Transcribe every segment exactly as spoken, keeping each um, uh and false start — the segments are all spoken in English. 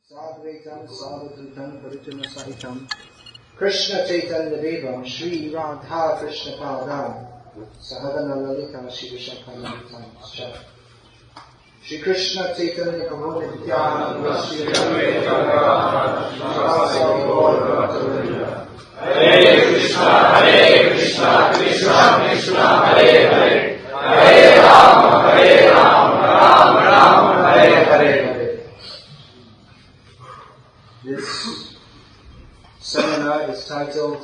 Sadvaitam Sadhutam Parijana Sahitam Krishna Chaitanya Devam Shri Radha Krishna Padam Sahadana Lalita Shiva Shankaratam Shri Krishna Chaitanya Prabhu Nityananda Shri Advaita Hare Krishna Hare Krishna Krishna Krishna Hare Hare Hare Rama Hare Rama Rama Rama Hare Hare. This seminar is titled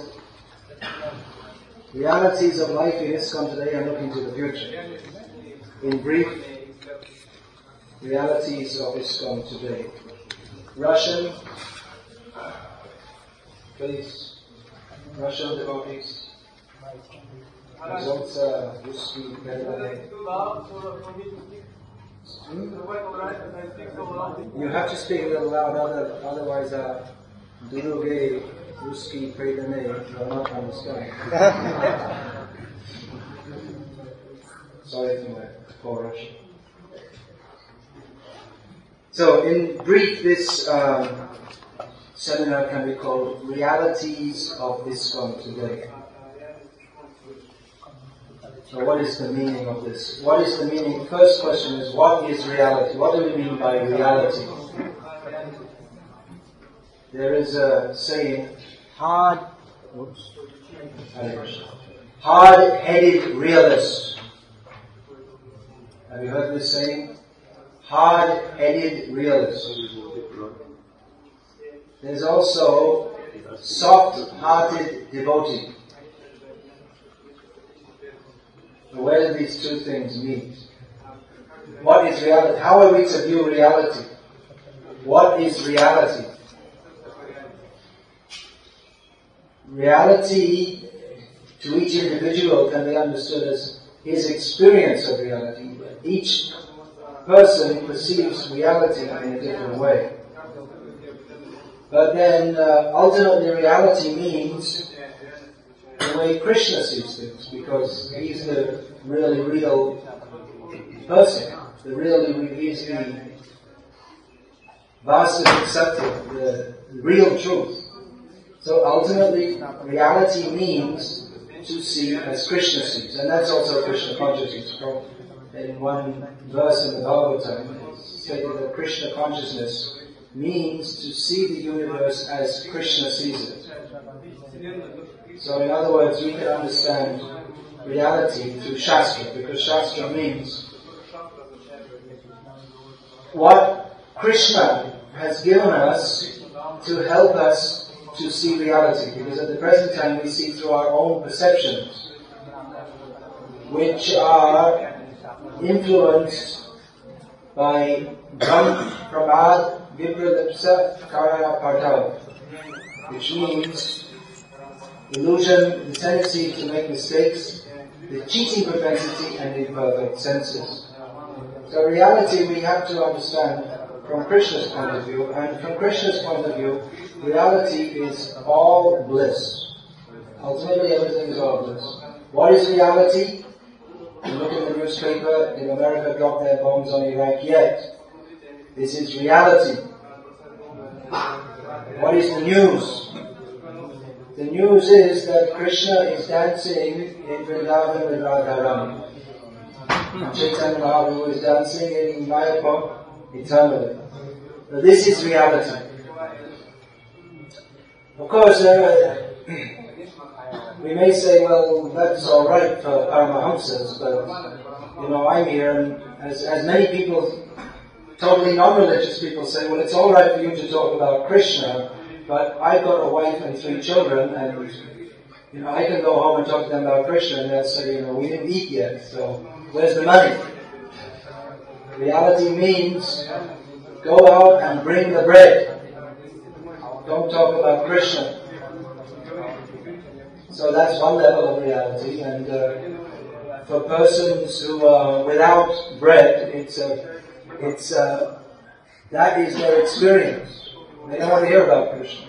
Realities of Life in ISKCON Today and Looking to the Future. In brief, Realities of ISKCON Today. Russian, please. Russian devotees. Results русский перевод. You have to speak a little loud, otherwise uh, другие русские преданные will not understand. Sorry for my poor Russian. So, in brief, this um, seminar can be called Realities of ISKCON Today. So what is the meaning of this? What is the meaning? First question is, what is reality? What do we mean by reality? There is a saying, hard, oops, hard-headed realist. Have you heard this saying? Hard-headed realist. There's also soft-hearted devotee. Where do these two things meet? What is reality? How are we to view reality? What is reality? Reality to each individual can be understood as his experience of reality. Each person perceives reality in a different way. But then uh, ultimately reality means the way Krishna sees things, because he's the really real person. The really, he's the Vasudeva Satya, the real truth. So ultimately, reality means to see as Krishna sees, and that's also Krishna consciousness. In one verse in the Bhagavatam, it's stated that Krishna consciousness means to see the universe as Krishna sees it. So in other words, we can understand reality through Shastra, because Shastra means what Krishna has given us to help us to see reality. Because at the present time we see through our own perceptions, which are influenced by Brahm, Pramad, Vipralipsa, Karaya, Partava, which means illusion, the tendency to make mistakes, the cheating propensity, and the imperfect senses. So reality we have to understand from Krishna's point of view, and from Krishna's point of view, reality is all bliss. Ultimately everything is all bliss. What is reality? You look in the newspaper, in America dropped their bombs on Iraq yet. This is reality. What is the news? The news is that Krishna is dancing in Vrindavan with Radharani. And Chaitanya Mahaprabhu is dancing in Mayapur eternally. So this is reality. Of course, uh, we may say, well, that's all right for Paramahamsas, but, you know, I'm here, and as, as many people, totally non-religious people say, well, it's all right for you to talk about Krishna, but I've got a wife and three children, and, you know, I can go home and talk to them about Krishna, and they'll say, you know, we didn't eat yet, so where's the money? Reality means go out and bring the bread. Don't talk about Krishna. So that's one level of reality, and uh, for persons who are without bread, it's a, it's a, that is their experience. They don't want to hear about Krishna.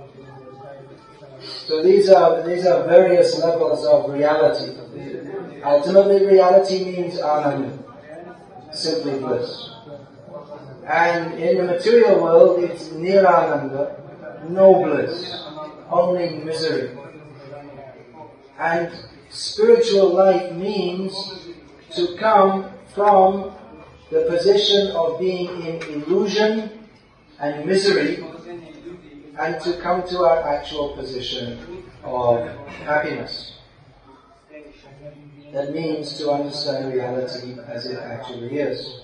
So these are these are various levels of reality. Ultimately, reality means ananda, simply bliss. And in the material world, it's Nirananda, no bliss, only misery. And spiritual life means to come from the position of being in illusion and misery and to come to our actual position of happiness. That means to understand reality as it actually is.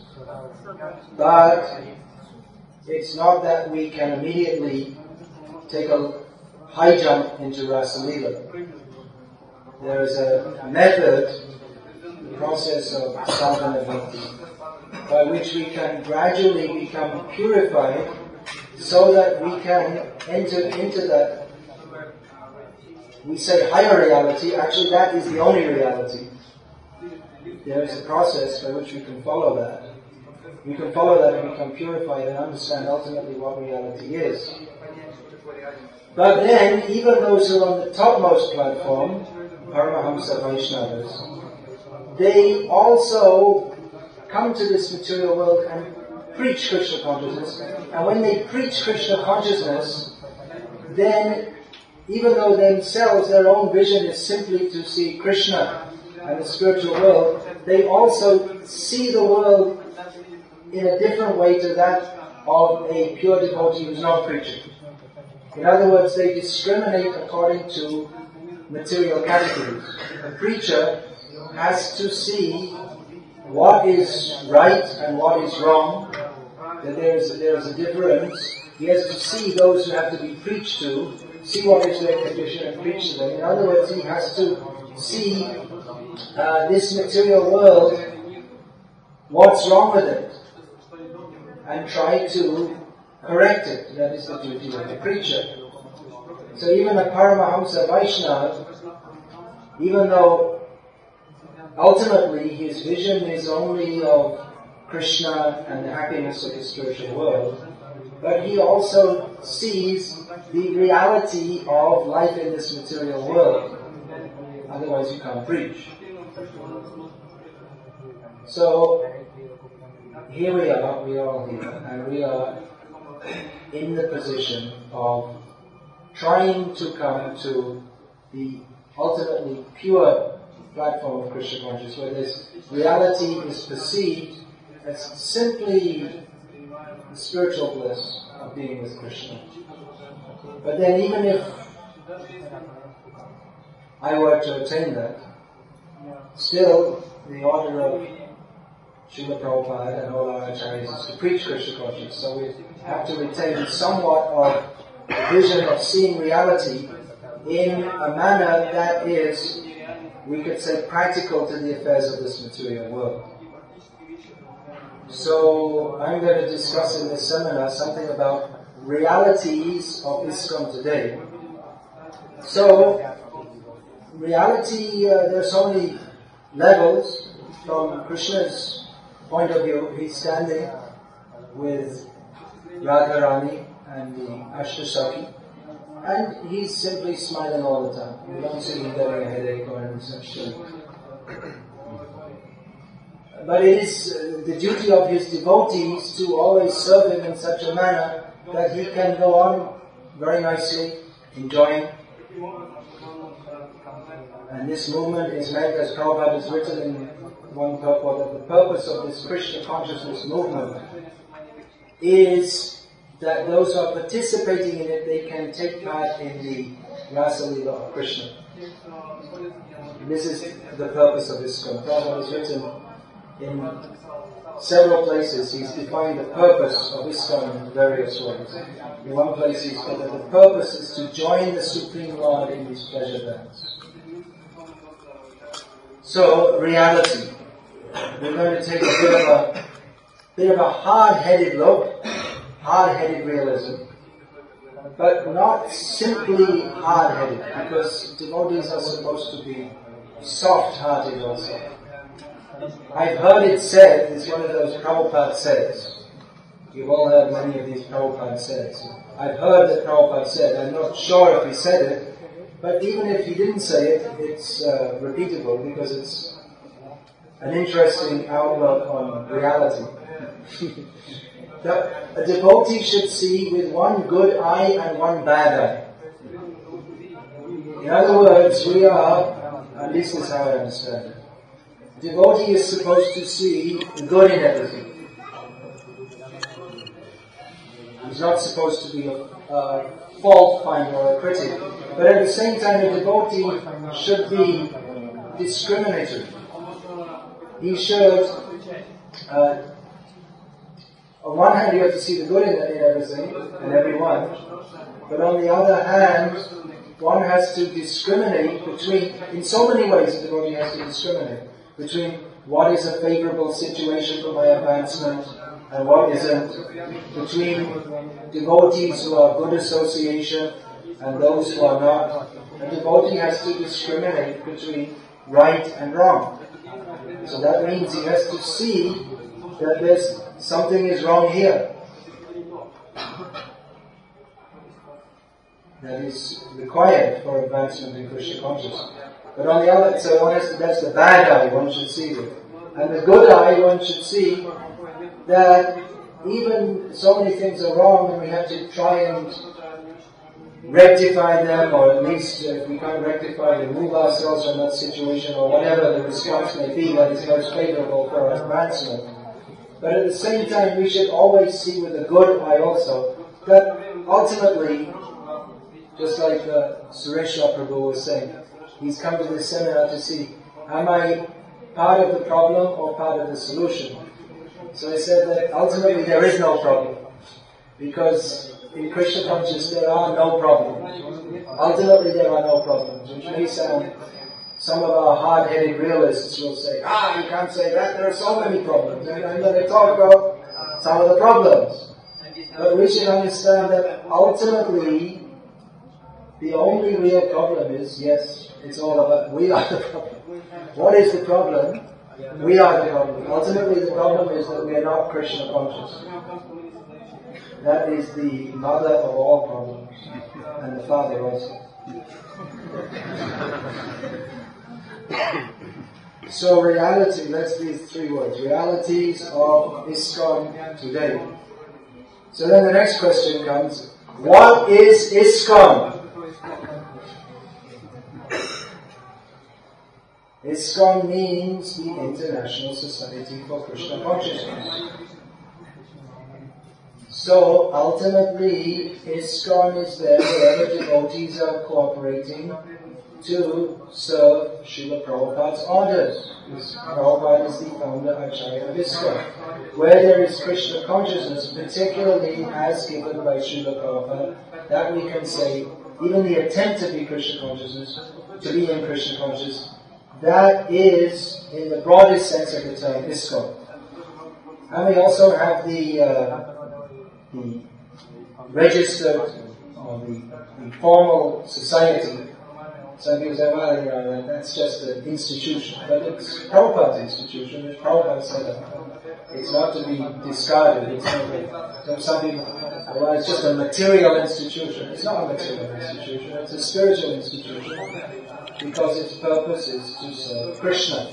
But it's not that we can immediately take a high jump into Rasa Leela. There is a method, the process of sadhana bhakti, by which we can gradually become purified so that we can enter into that, we say higher reality, actually that is the only reality. There is a process by which we can follow that. We can follow that and become purified and understand ultimately what reality is. But then, even those who are on the topmost platform, Paramahamsa Vaishnavas, they also come to this material world and preach Krishna consciousness. And when they preach Krishna consciousness, then even though themselves, their own vision is simply to see Krishna and the spiritual world, they also see the world in a different way to that of a pure devotee who's not preaching. In other words, they discriminate according to material categories. A preacher has to see what is right and what is wrong, that there is, there is a difference. He has to see those who have to be preached to, see what is their condition and preach to them. In other words, he has to see uh, this material world, what's wrong with it, and try to correct it. That is the duty of the preacher. So even a Paramahamsa Vaishnava, even though ultimately his vision is only of Krishna and the happiness of the spiritual world, but he also sees the reality of life in this material world. Otherwise you can't preach. So here we are, we are all here, and we are in the position of trying to come to the ultimately pure platform of Krishna consciousness, where this reality is perceived as simply the spiritual bliss of being with Krishna. But then even if I were to attain that, still the order of Srila Prabhupada and all our acharyas is to preach Krishna consciousness. So we have to retain somewhat of the vision of seeing reality in a manner that is, we could say, practical to the affairs of this material world. So I'm going to discuss in this seminar something about realities of ISKCON today. So, reality, uh, there are so many levels. From Krishna's point of view, he's standing with Radharani and the Ashtasakhi, and he's simply smiling all the time. We don't see him getting a headache or any such thing. But it is uh, the duty of his devotees to always serve him in such a manner that he can go on very nicely, enjoying. And this movement is meant, as Prabhupada has written in one purport, that the purpose of this Krishna consciousness movement is that those who are participating in it, they can take part in the Rasa Leela of Krishna. And this is the purpose of ISKCON. Prabhupada has written in several places, he's defined the purpose of ISKCON in various ways. In one place he said that the purpose is to join the Supreme Lord in his pleasure dance. So, reality. We're going to take a bit of a, bit of a hard-headed look, hard-headed realism, but not simply hard-headed, because devotees are supposed to be soft-hearted also. I've heard it said, it's one of those Prabhupada says. You've all heard many of these Prabhupada says. I've heard that Prabhupada said, I'm not sure if he said it, but even if he didn't say it, it's uh, repeatable because it's an interesting outlook on reality. that a devotee should see with one good eye and one bad eye. In other words, we are, and this is how I understand it, the devotee is supposed to see the good in everything. He's not supposed to be a, a fault finder or a critic. But at the same time, a devotee should be discriminatory. He should, uh, on one hand, you have to see the good in, in everything and everyone, but on the other hand, one has to discriminate between, in so many ways, the devotee has to discriminate between what is a favorable situation for my advancement and what isn't, between devotees who are good association and those who are not. A devotee has to discriminate between right and wrong. So that means he has to see that there's something is wrong here. That is required for advancement in Krishna consciousness. But on the other, so one has to, that's the bad eye one should see with. And the good eye one should see that even so many things are wrong and we have to try and rectify them, or at least uh, if we can't rectify, remove ourselves from that situation, or whatever the response may be that is most favorable for our advancement. But at the same time, we should always see with a good eye also that ultimately, just like uh, Sureshwar Prabhu was saying, he's come to this seminar to see, am I part of the problem or part of the solution? So he said that ultimately there is no problem, because in Krishna consciousness there are no problems. Ultimately there are no problems, which may sound, some of our hard-headed realists will say, ah, you can't say that, there are so many problems. And I'm going to talk about some of the problems. But we should understand that ultimately the only real problem is, yes, it's all about, we are the problem. What is the problem? We are the problem. Ultimately the problem is that we are not Krishna conscious. That is the mother of all problems, and the father also. So reality, that's these three words, realities of ISKCON today. So then the next question comes, what is ISKCON? ISKCON means the International Society for Krishna Consciousness. So, ultimately, ISKCON is there wherever devotees are cooperating to serve Srila Prabhupada's orders. Prabhupada is the founder Acharya of ISKCON. Where there is Krishna consciousness, particularly as given by Srila Prabhupada, that we can say, even the attempt to be Krishna consciousness, to be in Krishna consciousness, that is, in the broadest sense of the term, ISKCON. And we also have the uh, the registered, or the, the formal society. Some people say, well, you know, that's just an institution. But it's Prabhupada's institution, it's Prabhupada's set up. It's not to be discarded. It's not a, so some people, well, it's just a material institution. It's not a material institution, it's a spiritual institution. Because its purpose is to serve Krishna.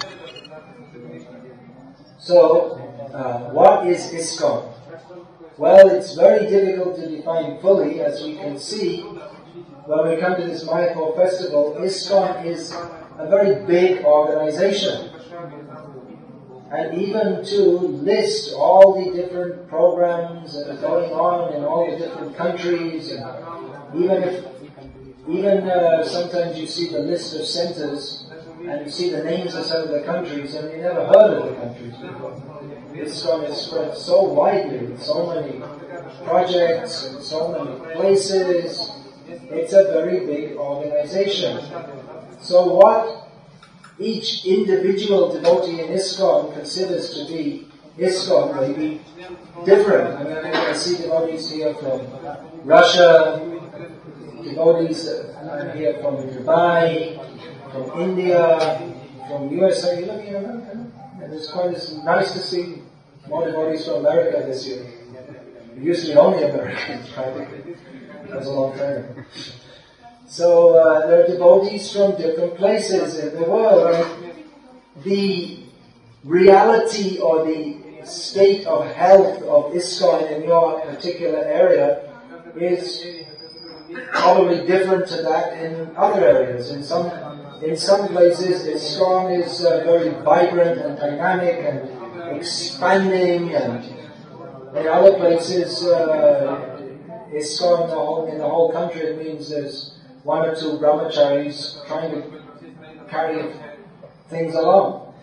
So, uh, what is ISKCON? Well, it's very difficult to define fully, as we can see when we come to this Mayapur festival. ISKCON is a very big organization. And even to list all the different programs that are going on in all the different countries, and even if Even uh, sometimes you see the list of centers and you see the names of some of the countries and you never heard of the countries before. ISKCON is spread so widely with so many projects and so many places. It's a very big organization. So what each individual devotee in ISKCON considers to be ISKCON may be different. I mean, I see devotees here from Russia, devotees uh, here from Dubai, from India, from U S A. You look here, and it's quite it's nice to see more devotees from America this year. It used to be only Americans, practically. That was a long time ago. So uh, there are devotees from different places in the world. And the reality or the state of health of ISKCON in your particular area is probably different to that in other areas. In some in some places, ISKCON is uh, very vibrant and dynamic and expanding, and in other places, uh, ISKCON in the whole, in the whole country, it means there's one or two brahmacharis trying to carry things along.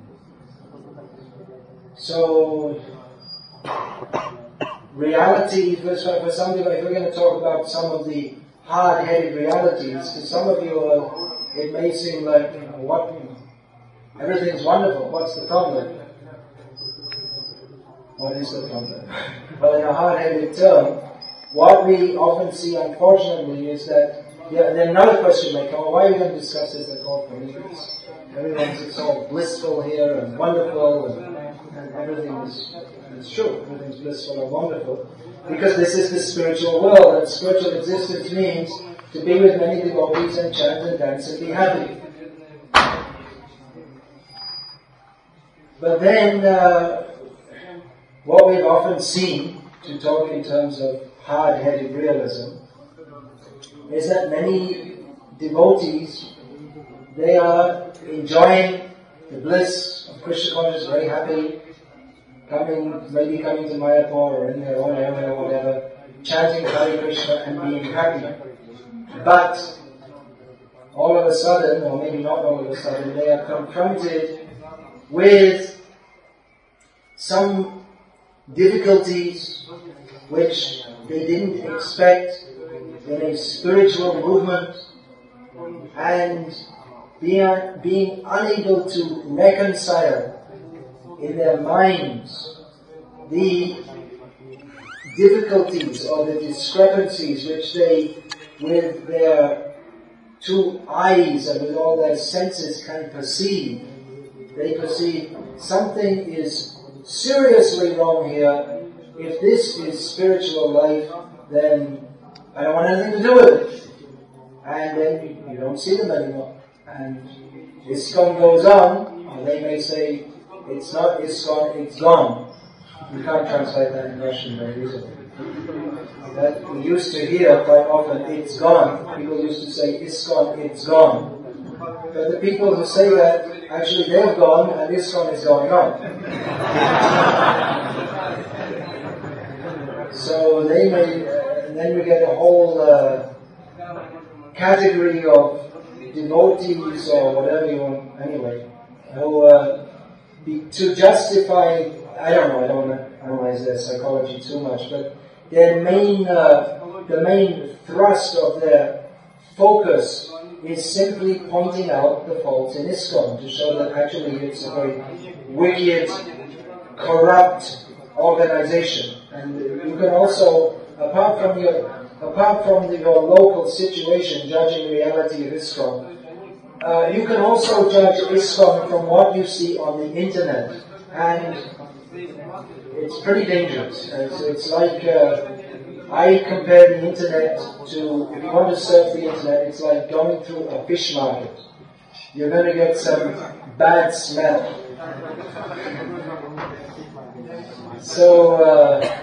So, reality, for, for some people, if we're going to talk about some of the hard-headed realities, to some of you, uh, it may seem like, you know, what, you know, everything's wonderful, what's the problem? What is the problem? Well, in a hard-headed term, what we often see, unfortunately, is that, yeah, then another question may come, well, why are you going to discuss this at all for me? Everyone's, it's all blissful here and wonderful, and, and everything is, is true, everything's blissful and wonderful. Because this is the spiritual world, and spiritual existence means to be with many devotees and chant and dance and be happy. But then, uh, what we've often seen, to talk in terms of hard-headed realism, is that many devotees, they are enjoying the bliss of Krishna consciousness, very happy, coming, maybe coming to Mayapur or in their own area or whatever, chanting Hare Krishna and being happy. But all of a sudden, or maybe not all of a sudden, they are confronted with some difficulties which they didn't expect in a spiritual movement, and being, being unable to reconcile in their minds the difficulties or the discrepancies which they, with their two eyes and with all their senses, can perceive. They perceive something is seriously wrong here. If this is spiritual life, then I don't want anything to do with it. And then you, you don't see them anymore. And ISKCON goes on, or they may say, it's not ISKCON, it's gone. You can't translate that in Russian very easily. That we used to hear quite often, it's gone. People used to say, ISKCON, it's gone. But the people who say that, actually they've gone and ISKCON is going on. So they may, uh, and then we get a whole uh, category of devotees or whatever you want, anyway, who uh, be, to justify, I don't know, I don't analyze their psychology too much, but their main, uh, the main thrust of their focus is simply pointing out the faults in ISKCON to show that actually it's a very wicked, corrupt organization. And you can also, apart from your, apart from the, your local situation, judging the reality of ISKCON, uh, you can also judge ISKCON from what you see on the internet, and it's pretty dangerous. It's, it's like uh, I compare the internet to, if you want to surf the internet, it's like going through a fish market. You're going to get some bad smell. So uh,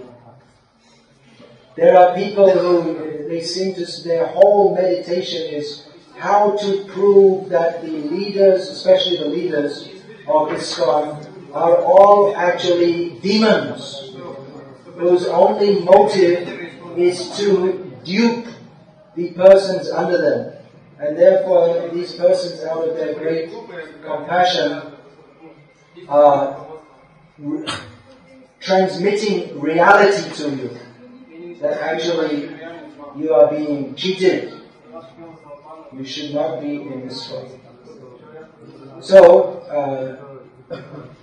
there are people who, they seem to, their whole meditation is how to prove that the leaders, especially the leaders of ISKCON, are all actually demons whose only motive is to dupe the persons under them. And therefore these persons, out of their great compassion, are re- transmitting reality to you, that actually you are being cheated. You should not be in this way. So, uh,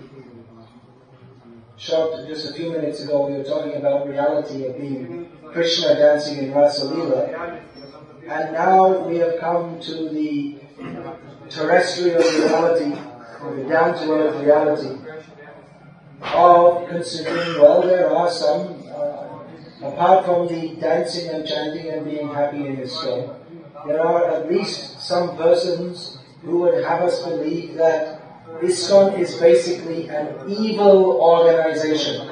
short, just a few minutes ago we were talking about reality of being Krishna dancing in Rasa Leela, and now we have come to the terrestrial reality, or the down-to-earth reality of considering, well, there are some, uh, apart from the dancing and chanting and being happy in ISKCON, there are at least some persons who would have us believe that ISKCON is basically an evil organization.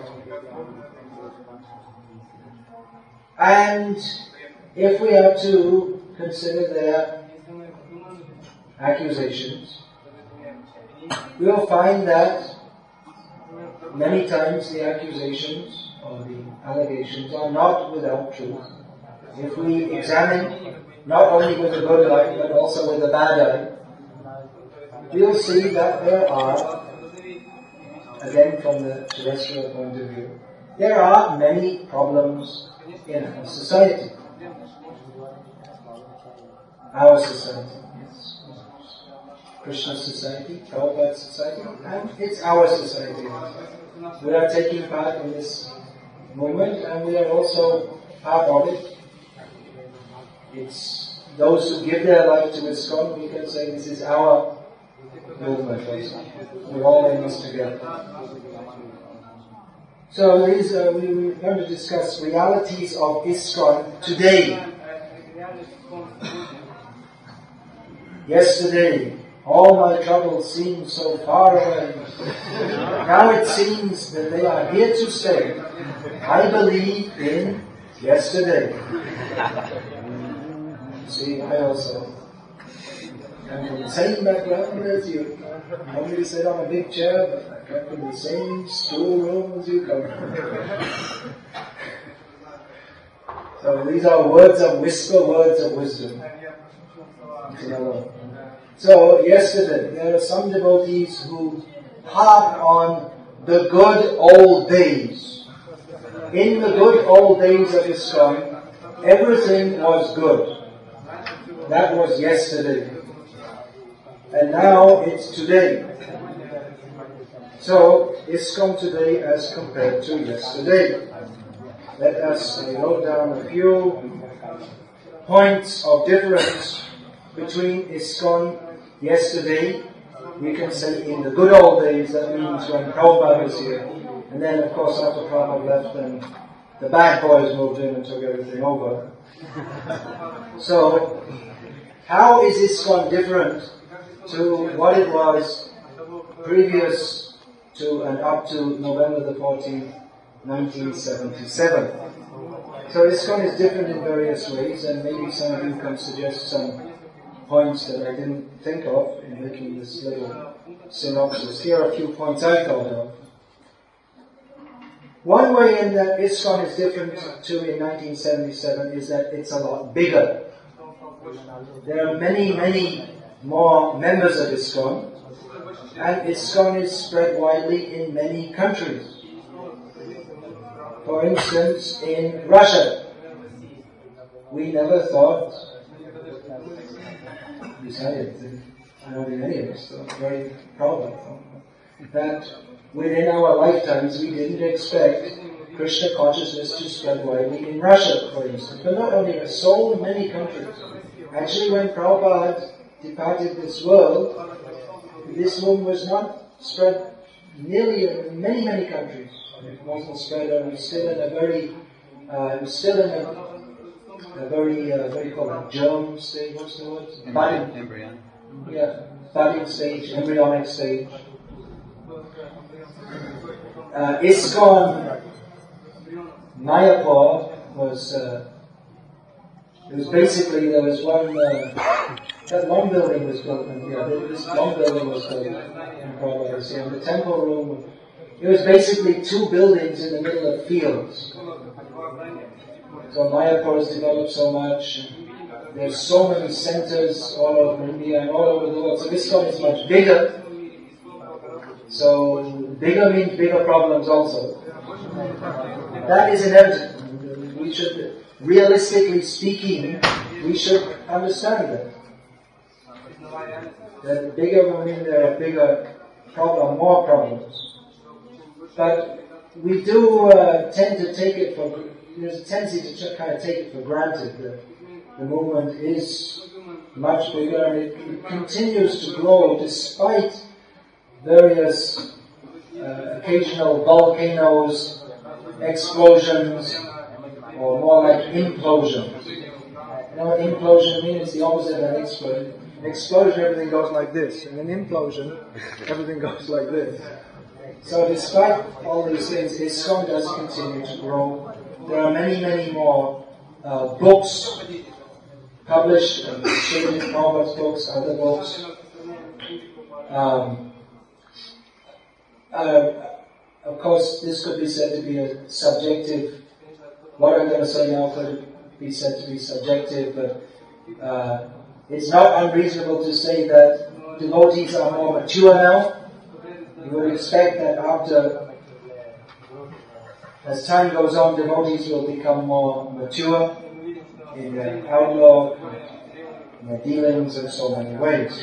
And if we are to consider their accusations, we will find that many times the accusations or the allegations are not without truth. If we examine not only with the good eye but also with the bad eye, we'll see that there are, again from the terrestrial point of view, there are many problems in our society. Our society, yes. Krishna society, Prabhupada society, and it's our society. We are taking part in this movement and we are also part of it. It's those who give their life to ISKCON, we can say this is our movement also. We're all in this together. So these, uh, we, we're going to discuss realities of ISKCON today. Yesterday, all my troubles seemed so far away. Now it seems that they are here to stay. I believe in yesterday. See, I also come from the same background as you. I only sit on a big chair, but I come from the same schoolroom as you come from. So these are words of whisper, words of wisdom. So yesterday, there are some devotees who harp on the good old days. In the good old days of ISKCON, everything was good. That was yesterday. And now it's today. So, ISKCON today as compared to yesterday. Let us uh, note down a few points of difference between ISKCON yesterday. We can say in the good old days, that means when Prabhupada was here. And then of course after Prabhupada left, then the bad boys moved in and took everything over. So, how is ISKCON different to what it was previous to and up to November the fourteenth, nineteen seventy-seven? So ISKCON is different in various ways, and maybe some of you can suggest some points that I didn't think of in making this little synopsis. Here are a few points I thought of. One way in that ISKCON is different to in nineteen seventy-seven is that it's a lot bigger. There are many, many more members of ISKCON, and ISKCON is spread widely in many countries. For instance, in Russia, we never thought, decided, I don't think any of us, so I'm very proud of it, that within our lifetimes we didn't expect Krishna consciousness to spread widely in Russia, for instance. But not only in so many countries. Actually, when Prabhupada departed this world, this movement was not spread nearly in many, many countries. It wasn't spread, it was still in a very, uh, it was still in a, a very, uh, what do you call it, germ stage, what's the word? Budding. Embryon. Yeah, budding stage, embryonic stage. Uh, ISKCON Mayapur was, uh, it was basically, there was one, uh, that one building was built, and yeah, this one building was built in Prabhupada. And the temple room, it was basically two buildings in the middle of fields. So Mayapur has developed so much, there's so many centers all over India and all over the world. So ISKCON is much bigger. So bigger means bigger problems also. That is inevitable. We should, realistically speaking, we should understand that. That bigger will mean there are bigger problem, more problems. But we do uh, tend to take it for, there's a tendency to kind of take it for granted that the movement is much bigger and it, it continues to grow despite various uh, occasional volcanoes, explosions, or more like implosions. You know what implosion means? It's the opposite of an explosion. An explosion, everything goes like this. And an implosion, everything goes like this. So despite all these things, ISKCON does continue to grow. There are many, many more uh, books published, uh, Chaitanya Prabhupada's books, other books. Um, uh, of course, this could be said to be a subjective, what I'm going to say now could be said to be subjective, but uh, it's not unreasonable to say that devotees are more mature now. You would expect that after, as time goes on, devotees will become more mature in their outlook, in their dealings in so many ways.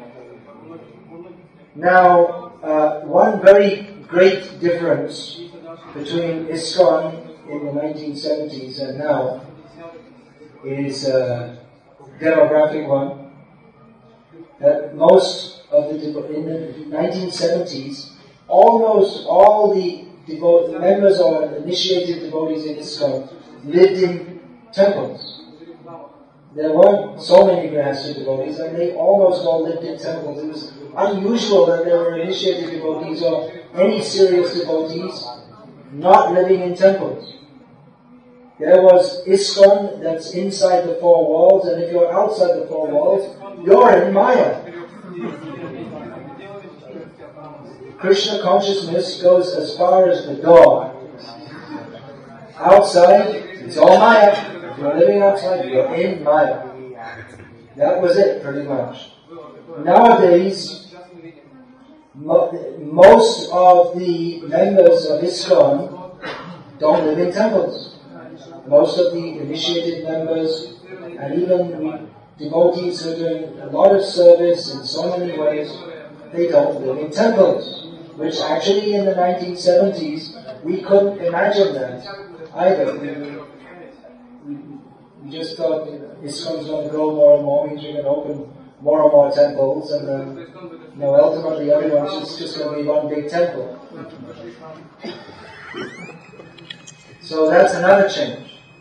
Now, uh, one very great difference between ISKCON in the nineteen seventies and now is a demographic one. That most of the devo- in the nineteen seventies, almost all the devo- members or initiated devotees in ISKCON lived in temples. There weren't so many Grihastha devotees, and they almost all lived in temples. It was unusual that there were initiated devotees or any serious devotees not living in temples. There was ISKCON that's inside the four walls, and if you're outside the four walls, you're in Maya. Krishna consciousness goes as far as the door. Outside, it's all Maya. If you're living outside, you're in Maya. That was it, pretty much. Nowadays, mo- most of the members of ISKCON don't live in temples. Most of the initiated members, and even devotees who are doing a lot of service in so many ways, they don't live in temples. Which actually in the nineteen seventies, we couldn't imagine that either. We, we, we just thought ISKCON's going to grow more and more, means we're going to open more and more temples, and then, you know, ultimately everyone's just, just going to be one big temple. So that's another change.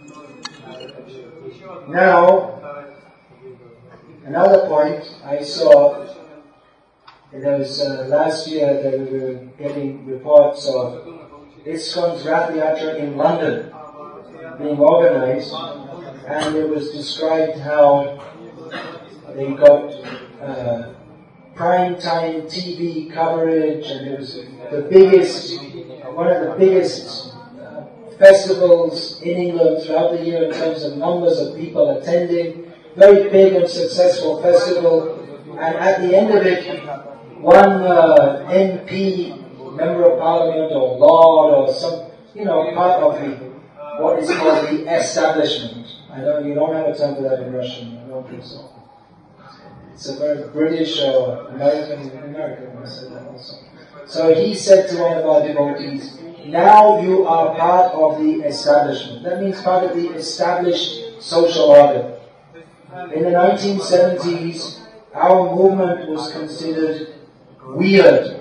Now, another point I saw, there was uh, last year that we were getting reports of ISKCON's Rath Yatra in London being organized, and it was described how they got uh, prime time T V coverage, and it was the biggest, one of the biggest uh, festivals in England throughout the year in terms of numbers of people attending. Very big and successful festival, and at the end of it, one uh, M P, Member of Parliament or Lord or some, you know, part of the, what is called the establishment. I don't, you don't have a term for that in Russian, I don't think so. It's a very British or American, American I said that also. So he said to one of our devotees, now you are part of the establishment. That means part of the established social order. In the nineteen seventies, our movement was considered weird,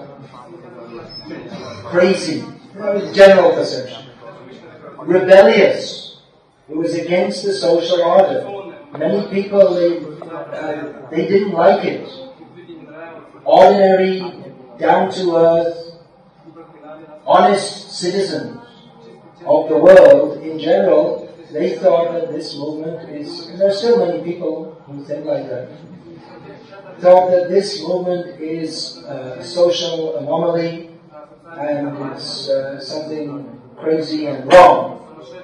crazy, that was general perception, rebellious. It was against the social order. Many people, they, uh, they didn't like it. Ordinary, down-to-earth, honest citizens of the world in general, they thought that this movement is, and there are still many people who think like that, thought that this movement is a social anomaly and it's uh, something crazy and wrong.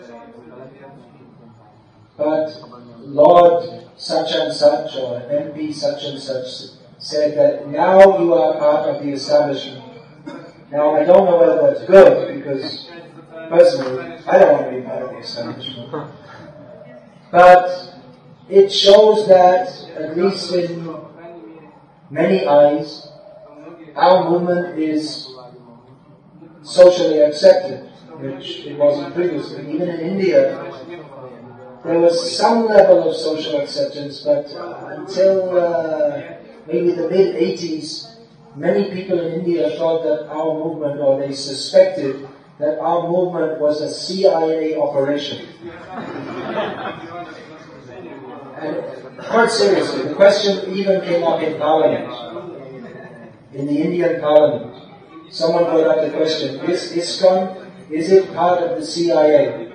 But Lord such and such or M P such and such said that now you are part of the establishment. Now I don't know whether that's good, because personally I don't want to be part of the establishment. But it shows that, at least in many eyes, our movement is socially accepted, which it wasn't previously. Even in India, there was some level of social acceptance, but uh, until uh, maybe the mid eighties, many people in India thought that our movement, or they suspected that our movement was a C I A operation. And quite seriously, the question even came up in Parliament, in the Indian Parliament. Someone brought up the question, is ISKCON, is it part of the C I A?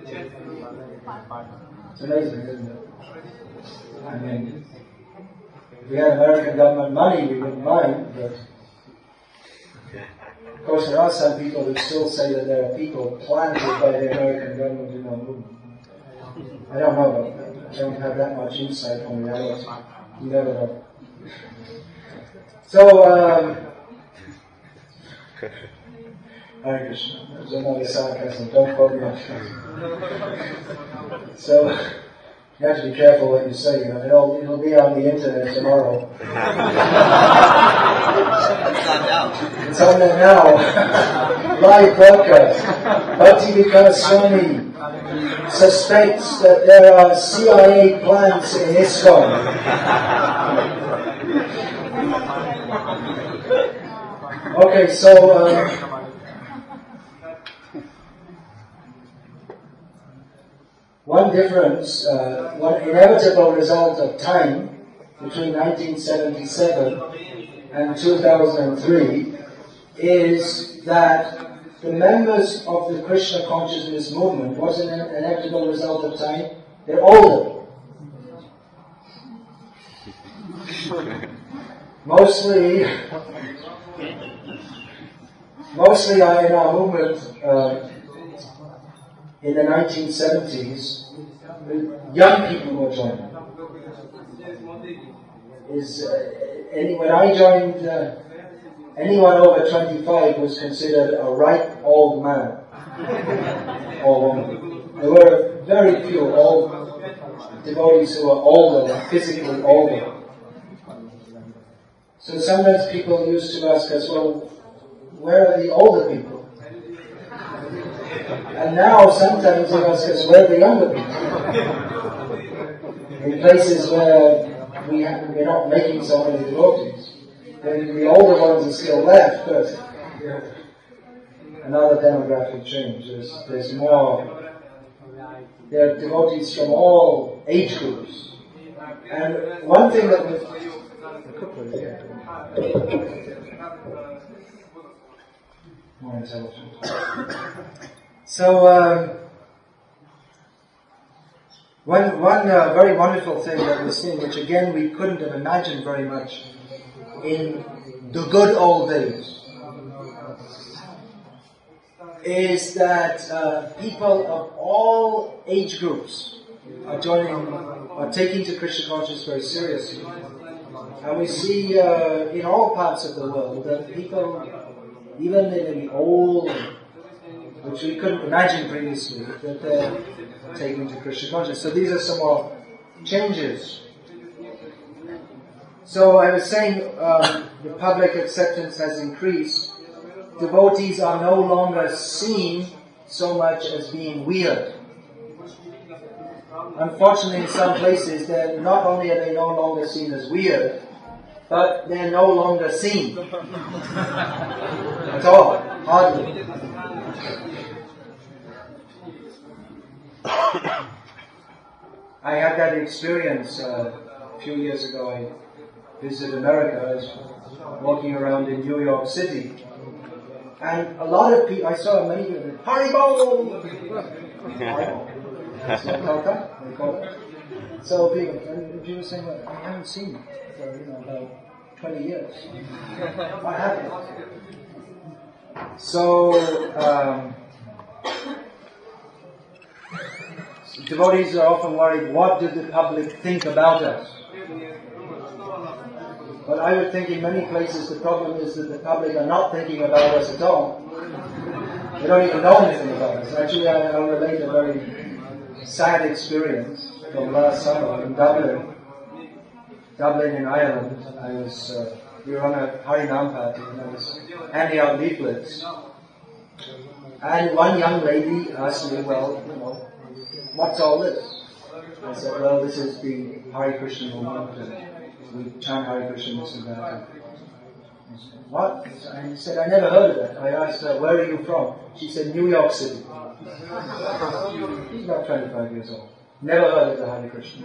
It's amazing, isn't it? I mean, if we had American government money, we wouldn't mind, but of course there are some people who still say that there are people planted by the American government in our movement. I don't know, but I don't have that much insight on reality. You never know. So, um, Hare Krishna. There's another sarcasm, don't quote me on that. So, you have to be careful what you say, you know. It'll, it'll be on the internet tomorrow. It's on there now. Live broadcast. Bhakti Vikas Swami suspects that there are C I A plans in ISKCON. Okay, so uh, one difference, uh, one inevitable result of time between nineteen seventy-seven and two thousand three is that the members of the Krishna consciousness movement, was an inevitable result of time, they're older. Mostly, mostly in our movement, uh, in the nineteen seventies, young people were joining. Is, uh, any, when I joined, uh, anyone over twenty-five was considered a ripe old man or woman. There were very few old devotees who were older, physically older. So sometimes people used to ask us, well, where are the older people? And now sometimes they ask us, where are the younger people? In places where we have, we're not making so many devotees. Then the older ones are still left, but another demographic change. There's, there's more, there are devotees from all age groups. And one thing that we more intelligent. So, um, one, one uh, very wonderful thing that we're seeing, which again we couldn't have imagined very much in the good old days, is that uh, people of all age groups are joining, are taking to Krishna consciousness very seriously. And we see uh, in all parts of the world that people, even in the old, which we couldn't imagine previously, that they're taking to Krishna consciousness. So these are some more changes. So I was saying um, the public acceptance has increased. Devotees are no longer seen so much as being weird. Unfortunately, in some places, they're not only are they no longer seen as weird, but they're no longer seen at all, hardly. I had that experience uh, a few years ago. I visited America. I was walking around in New York City, and a lot of people, I saw many people, Haribol! It's not called that. They call it. So people, and people saying, well, I haven't seen it for you know, about twenty years. What happened? So, um, devotees are often worried, what do the public think about us? But I would think in many places the problem is that the public are not thinking about us at all. They don't even know anything about us. Actually, I, I'll relate a very sad experience from last summer in Dublin. Dublin in Ireland. I was, uh, we were on a Harinam party and I was handing out leaflets. And one young lady asked me, well, you know, what's all this? I said, well, this is the Hare Krishna movement. We chant Hare Krishna, this and that. He said, what? And he said, I never heard of that. I asked her, where are you from? She said, New York City. He's about twenty-five years old. Never heard of the Hare Krishna.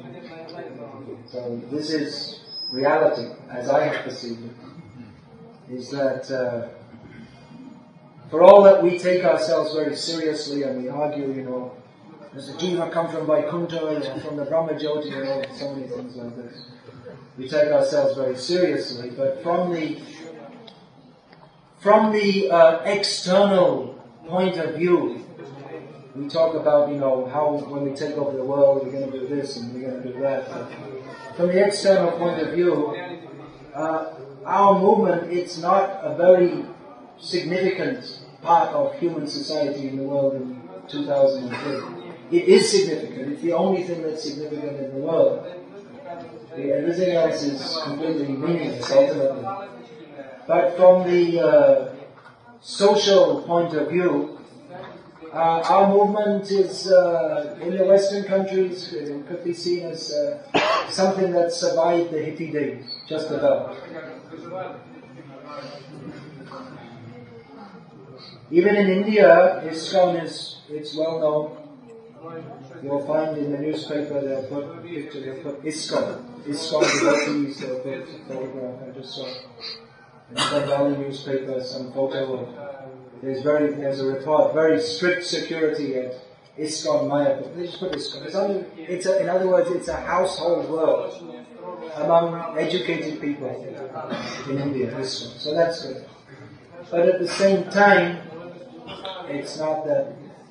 So this is reality, as I have perceived it, is that uh, for all that we take ourselves very seriously and we argue, you know, does the Jiva come from Vaikuntha or from the Brahmajyoti, you know, so many things like this. We take ourselves very seriously, but from the from the uh, external point of view, we talk about, you know, how when we take over the world, we're going to do this and we're going to do that. But from the external point of view, uh, our movement, it's not a very significant part of human society in the world in two thousand three. It is significant. It's the only thing that's significant in the world. Everything else is completely meaningless, ultimately. But from the uh, social point of view, uh, our movement is, uh, in the Western countries, it could be seen as uh, something that survived the hippie days, just about. Even in India, ISKCON is, it's well known. You'll find in the newspaper they'll put picture, they'll put ISKCON. ISKCON devotees, they'll put a photograph. I just saw in the Bengali newspaper some photo of, there's very, there's a report, very strict security at ISKCON Mayapur. They just put ISKCON. It's only, it's a, in other words, it's a household word among educated people in India, ISKCON. So that's good. But at the same time, it's not that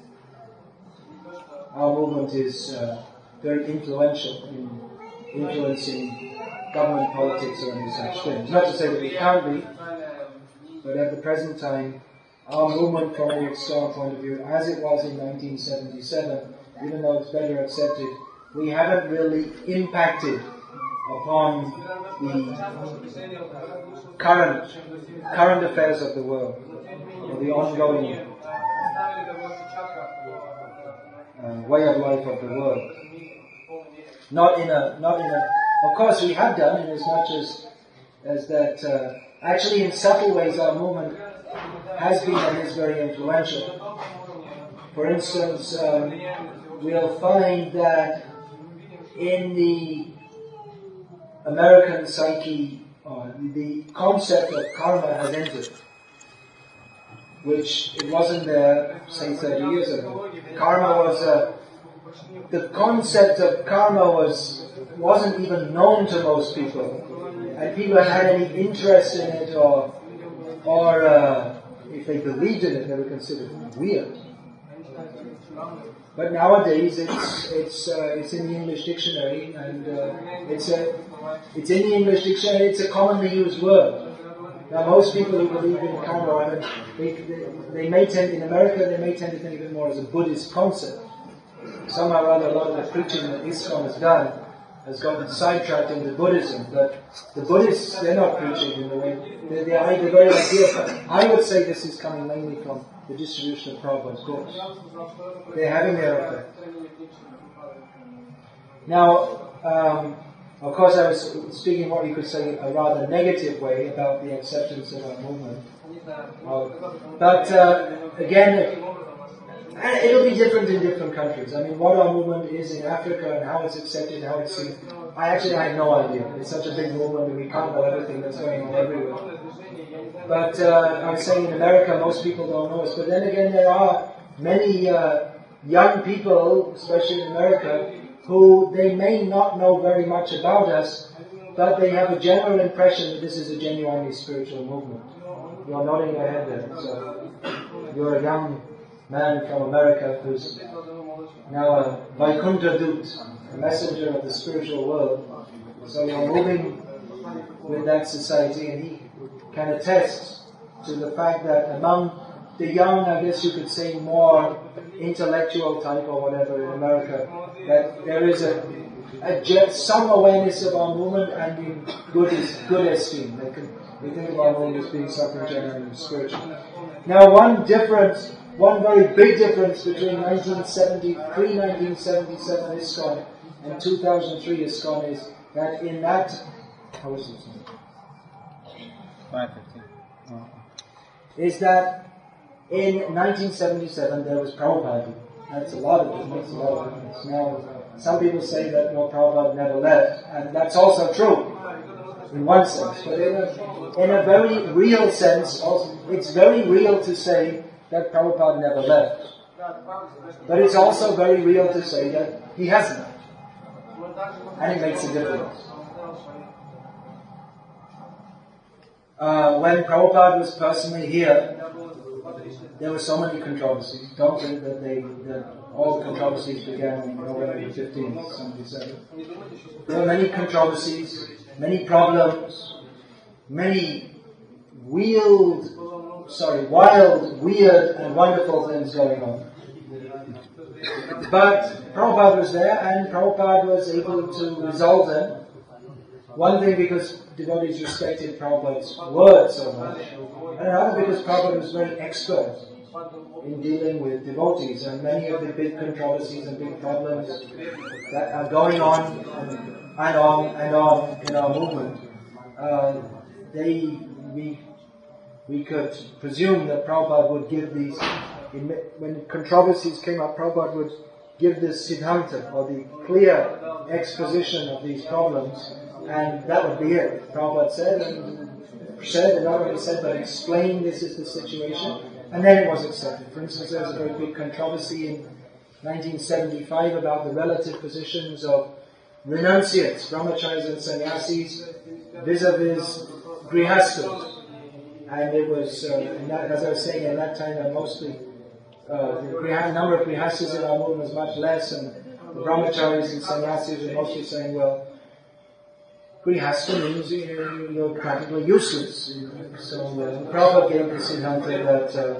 our movement is uh, very influential in influencing government politics or any such things. Not to say that we can't be, but at the present time, our movement from the external point of view, as it was in nineteen seventy-seven, even though it's better accepted, we haven't really impacted upon the current current affairs of the world, or the ongoing uh, way of life of the world. Not in a, not in a. Of course, we have done, in as much as as that. Uh, actually, in subtle ways, our movement has been and is very influential. For instance, um, we'll find that in the American psyche, uh, the concept of karma has entered, which it wasn't there, say, thirty years ago. Karma was a, the concept of karma was, wasn't even known to most people. And people had any interest in it, or, or uh, if they believed in it, they were considered weird. But nowadays, it's it's uh, it's in the English dictionary, and uh, it's a it's in the English dictionary. It's a commonly used word. Now, most people who believe in karma, I mean, they, they they may tend in America they may tend to think of it more as a Buddhist concept. Somehow or other, a lot of the preaching that ISKCON has done has gotten sidetracked into Buddhism. But the Buddhists, they're not preaching in the way the the, the very idea. I would say this is coming mainly from the distribution of Prabhupada's books. They're having their effect. Now, um, of course, I was speaking what you could say a rather negative way about the acceptance of our movement. Uh, but uh, again, it, it'll be different in different countries. I mean, what our movement is in Africa and how it's accepted, how it's seen, I actually I have no idea. It's such a big movement and we can't know everything that's going on everywhere. But uh, I'm saying in America, most people don't know us. But then again, there are many uh, young people, especially in America, who they may not know very much about us, but they have a general impression that this is a genuinely spiritual movement. You're nodding your head there. So you're a young man from America who's now a Vaikuntha Dut, a messenger of the spiritual world. So you're moving with that society, and he can attest to the fact that among the young, I guess you could say more intellectual type or whatever in America, that there is a, a some awareness of our movement and in good, good esteem. They, can, they think of our movement as being something genuine and spiritual. Now, one difference, one very big difference between nineteen seventy, pre-nineteen seventy-seven ISKCON and two thousand three ISKCON is that in that, how is it? five fifteen. Is that in nineteen seventy-seven there was Prabhupada, That's a lot of difference, a lot of difference. Now, some people say that no, Prabhupada never left, and that's also true, in one sense. But in a, in a very real sense, also, it's very real to say that Prabhupada never left. But it's also very real to say that he hasn't. And it makes a difference. Uh, when Prabhupada was personally here, there were so many controversies. Don't think that they, that all the controversies began on November fifteenth, seventy-seven. There were many controversies, many problems, many wild, sorry, wild, weird, and wonderful things going on. But Prabhupada was there, and Prabhupada was able to resolve them. One thing because devotees respected Prabhupada's word so much, and another because Prabhupada was very expert in dealing with devotees, and many of the big controversies and big problems that are going on and on and on in our movement, uh, they we we could presume that Prabhupada would give these, in, when controversies came up, Prabhupada would give this siddhanta, or the clear exposition of these problems, and that would be it. Prabhupada said, and said, and not only said, but explained this is the situation, and then it was accepted. For instance, there was a very big controversy in nineteen seventy-five about the relative positions of renunciates, brahmacharis and sannyasis, vis-a-vis grihasthas. And it was, uh, and that, as I was saying, at that time, uh, mostly, uh, the griha- number of grihasthas in our movement was much less, and the brahmacharis and sannyasis were mostly saying, well, grihastha means you're, you're practically useless. So uh, Prabhupada gave the siddhanta that, uh,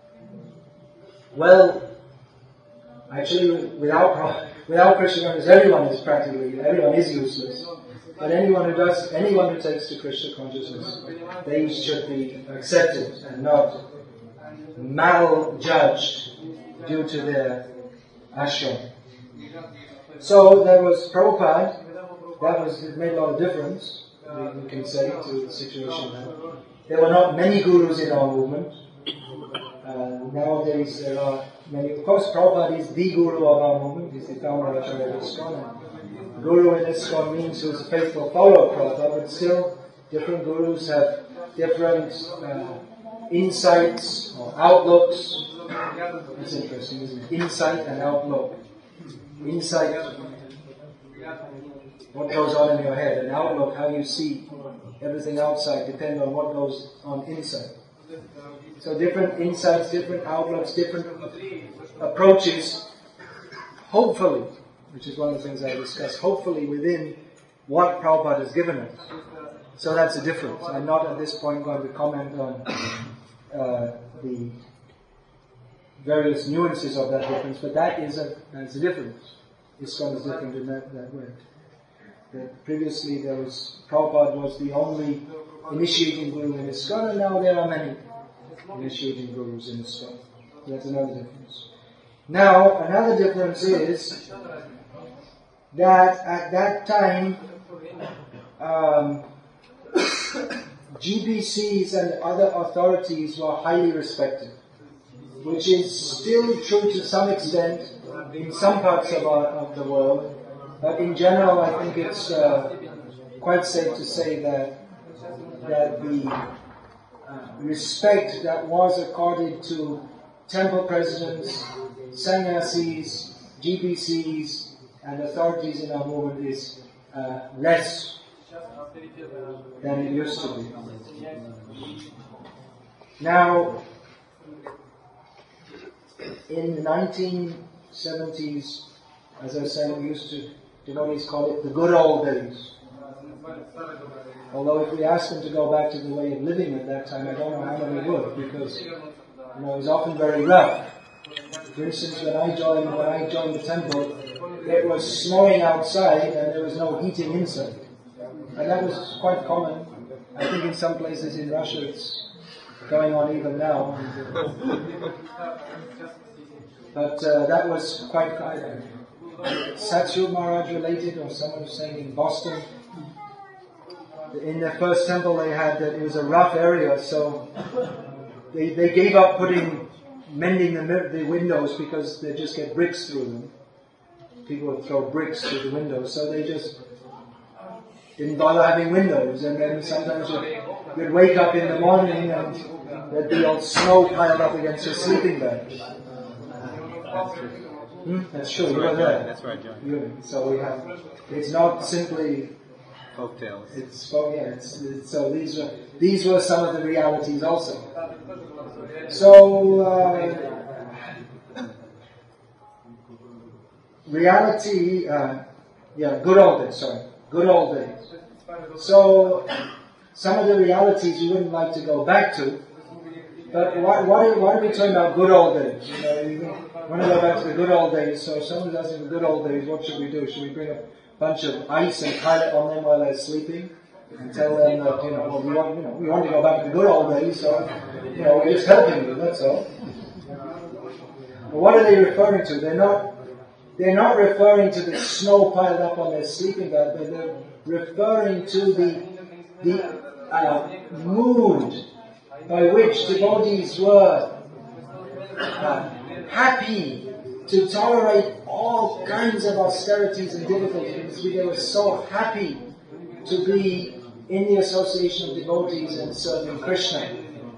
well, actually, without without Krishna consciousness, everyone is practically, everyone is useless. But anyone who does, anyone who takes to Krishna consciousness, they should be accepted and not mal-judged due to their ashram. So there was Prabhupada. That was, it made a lot of difference, we, we can say, to the situation now. There were not many gurus in our movement. Uh, nowadays there are many. Of course, Prabhupada is the guru of our movement. He's the founder of ISKCON. Guru in ISKCON means who is a faithful follower of Prabhupada, but still, different gurus have different uh, insights or outlooks. It's interesting, isn't it? Insight and outlook. Insight, what goes on in your head, and outlook, how you see everything outside, depends on what goes on inside. So different insights, different outlooks, different approaches, hopefully, which is one of the things I discussed, hopefully within what Prabhupada has given us. So that's the difference. I'm not at this point going to comment on uh, the various nuances of that difference, but that is a, that's a difference. ISKCON is different in that, that way. That previously there was, Prabhupada was the only initiating guru in ISKCON, and now there are many initiating gurus in ISKCON. That's another difference. Now, another difference is that at that time, um, G B Cs and other authorities were highly respected, which is still true to some extent in some parts of, our, of the world. But in general, I think it's uh, quite safe to say that that the uh, respect that was accorded to temple presidents, sannyasis, G B Cs, and authorities in our movement is uh, less than it used to be. Now, in the nineteen seventies, as I said, we used to, devotees call it the good old days. Although if we asked them to go back to the way of living at that time, I don't know how many would, because you know it was often very rough. For instance, when I joined when I joined the temple, it was snowing outside and there was no heating inside, and that was quite common. I think in some places in Russia it's going on even now. But uh, that was quite. Uh, Satsu Maharaj related, or someone was saying in Boston, in their first temple they had that it was a rough area, so they, they gave up putting mending the, mir- the windows because they just get bricks through them. People would throw bricks through the windows, so they just didn't bother having windows. And then sometimes you'd, you'd wake up in the morning and there'd be all snow piled up against your sleeping bag. That's true. Hmm? That's true. That's You right, were there. John. That's right, John. You- So we have. It's not simply. Folk tales. It's oh yeah. It's, it's, so these were these were some of the realities also. So uh, reality. Uh, yeah, good old days. Sorry, good old days. So some of the realities you wouldn't like to go back to. But why, why, why are we talking about good old days? You know, you want to go back to the good old days. So if someone's asking the good old days, what should we do? Should we bring a bunch of ice and pile it on them while they're sleeping? And tell them that, you know, well, we want, you know, we want to go back to the good old days, so, you know, we're just helping you, that's all. But what are they referring to? They're not, they're not referring to the snow piled up on their sleeping bag, but they're referring to the, the uh, mood by which devotees were uh, happy to tolerate all kinds of austerities and difficulties. They were so happy to be in the association of devotees and serving Krishna.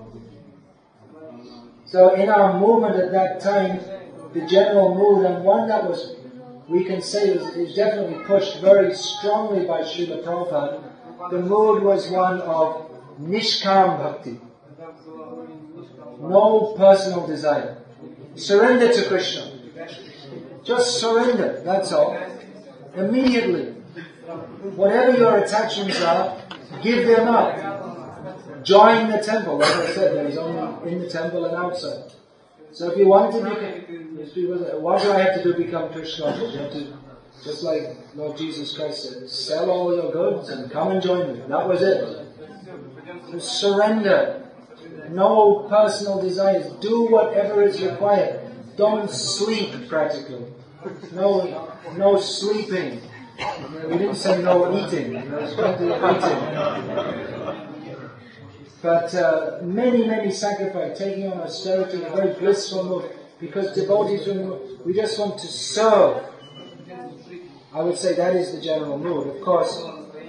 So in our movement at that time, the general mood, and one that was, we can say, was, is definitely pushed very strongly by Srila Prabhupada, the mood was one of Nishkam Bhakti. No personal desire. Surrender to Krishna. Just surrender, that's all. Immediately. Whatever your attachments are, give them up. Join the temple. Like I said, there is only in the temple and outside. So if you want to become, what do I have to do to become Krishna? You have to, just like Lord Jesus Christ said, sell all your goods and come and join me. That was it. So surrender. No personal desires. Do whatever is required. Don't sleep practically. No, no sleeping. We didn't say no eating. There's plenty of eating. But uh, many, many sacrifice, taking on austerity, a very blissful mood, because devotees, we just want to serve. I would say that is the general mood. Of course,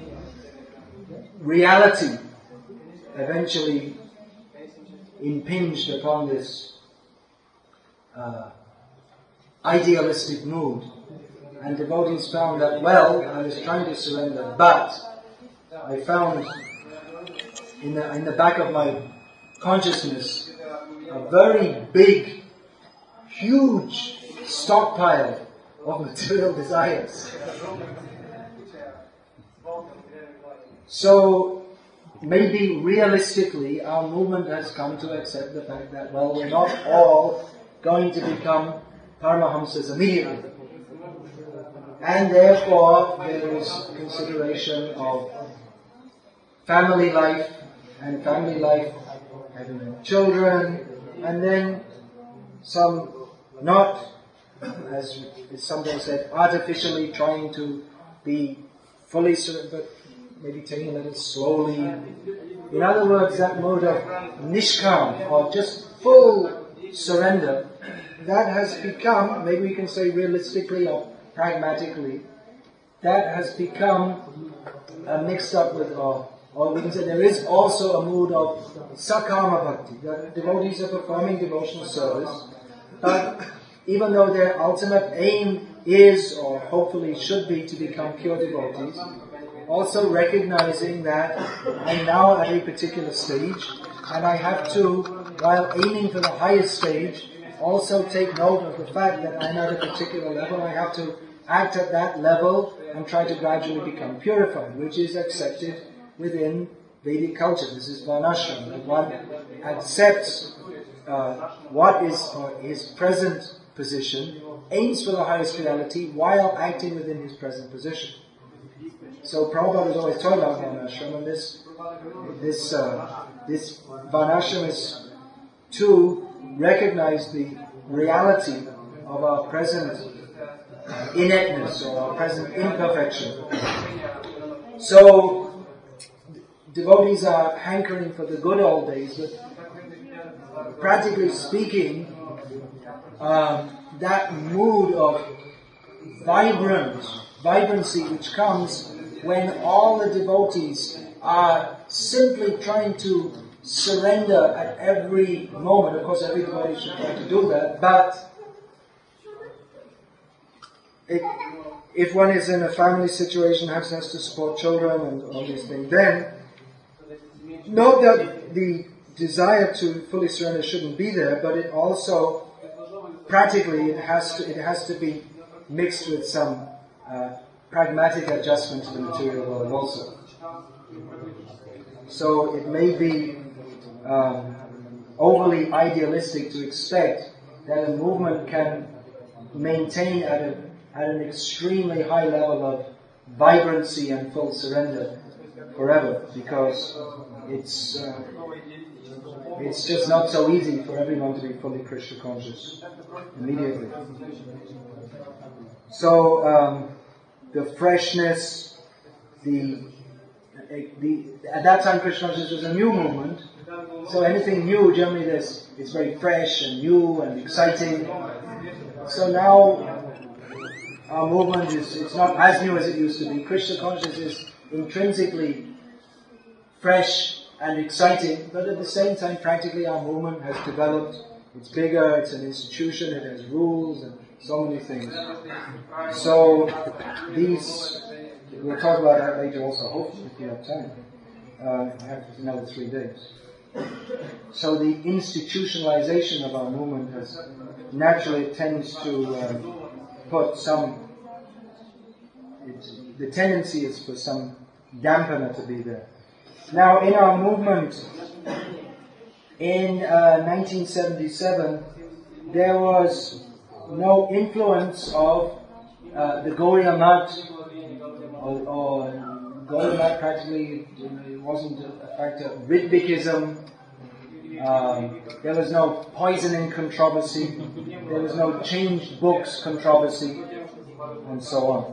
reality eventually impinged upon this uh, idealistic mood. And devotees found that, well, I was trying to surrender, but I found in the, in the back of my consciousness a very big, huge stockpile of material desires. So, maybe realistically, our movement has come to accept the fact that, well, we're not all going to become Paramahamsas immediately. And therefore, there is consideration of family life, and family life, having children, and then some not, as is sometimes said, artificially trying to be fully certain, but maybe taking a little slowly. In other words, that mode of nishkam, or just full surrender, that has become, maybe we can say realistically or pragmatically, that has become uh, mixed up with, or, or we can say there is also a mood of sakarma bhakti, that devotees are performing devotional service, but even though their ultimate aim is, or hopefully should be, to become pure devotees, also recognizing that I'm now at a particular stage, and I have to, while aiming for the highest stage, also take note of the fact that I'm at a particular level. I have to act at that level and try to gradually become purified, which is accepted within Vedic culture. This is varnashram, that one accepts uh, what is uh, his present position, aims for the highest reality while acting within his present position. So Prabhupada is always talking about varnashram, and this this uh, this varnashram is to recognize the reality of our present ineptness or our present imperfection. So devotees are hankering for the good old days, but practically speaking, um, that mood of vibrant, vibrancy which comes when all the devotees are simply trying to surrender at every moment. Of course, every devotee should try to do that, but it, if one is in a family situation, has, has to support children and all these things, then note that the desire to fully surrender shouldn't be there, but it also, practically, it has to, it has to be mixed with some uh, pragmatic adjustment to the material world also. So it may be um, overly idealistic to expect that a movement can maintain at, a, at an extremely high level of vibrancy and full surrender forever, because it's uh, it's just not so easy for everyone to be fully Krishna conscious immediately. So um, the freshness, the, the at that time Krishna consciousness was a new movement. So anything new, generally, there's it's very fresh and new and exciting. So now our movement is it's not as new as it used to be. Krishna consciousness is intrinsically fresh and exciting, but at the same time, practically our movement has developed. It's bigger, it's an institution, it has rules and so many things. So these, we'll talk about that later also, hopefully if we have time. Uh, I have another three days. So the institutionalization of our movement has naturally tends to um, put some, it, the tendency is for some dampener to be there. Now, in our movement, in uh, nineteen seventy-seven, there was no influence of uh, the Gaudiya Math, or, or Gaudiya Math practically it wasn't a factor. Ritvikism, um, there was no poisoning controversy, there was no changed books controversy, and so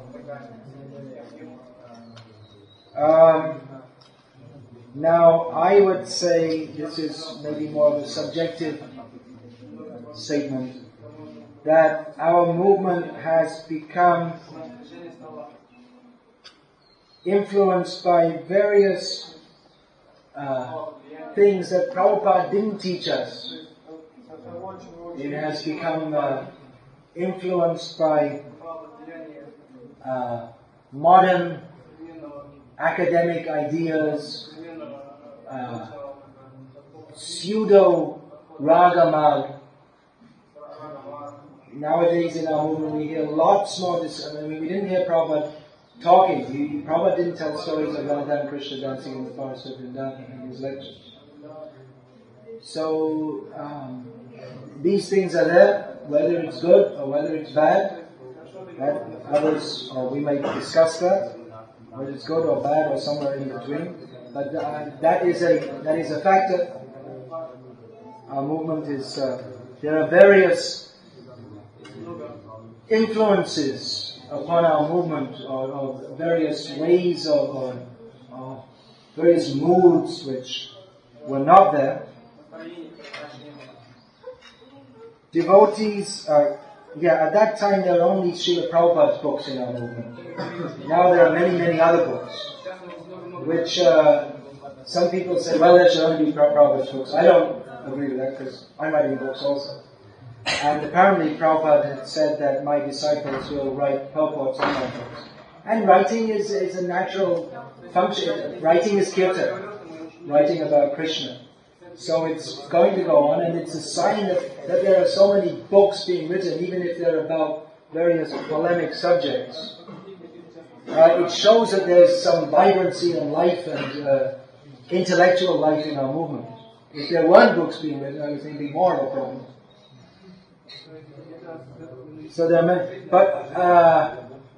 on. Um, Now, I would say, this is maybe more of a subjective statement, that our movement has become influenced by various uh, things that Prabhupada didn't teach us. It has become uh, influenced by uh, modern academic ideas, Uh, pseudo ragamag. Nowadays in our movement we hear lots more this. I mean, we didn't hear Prabhupada talking. He, Prabhupada didn't tell stories of Radha and Krishna dancing in the forest of Vrindavan in his lectures. So um, these things are there, whether it's good or whether it's bad. That others, or we may discuss that, whether it's good or bad or somewhere in between. But uh, that is a that is a factor. Our movement is uh, there are various influences upon our movement, or, or various ways of, or, or various moods which were not there. Devotees, uh, yeah, at that time there were only Srila Prabhupada's books in our movement. Now there are many many other books, which uh, some people say, well, there should only be Prabhupada's books. I don't agree with that, because I'm writing books also. And apparently Prabhupada had said that my disciples will write purports on my books. And writing is, is a natural function. Writing is kirtan, writing about Krishna. So it's going to go on, and it's a sign that, that there are so many books being written, even if they're about various polemic subjects. Uh, it shows that there's some vibrancy and life and uh, intellectual life in our movement. If there weren't books being written, I would think it'd be more of a problem. So there are many, but uh,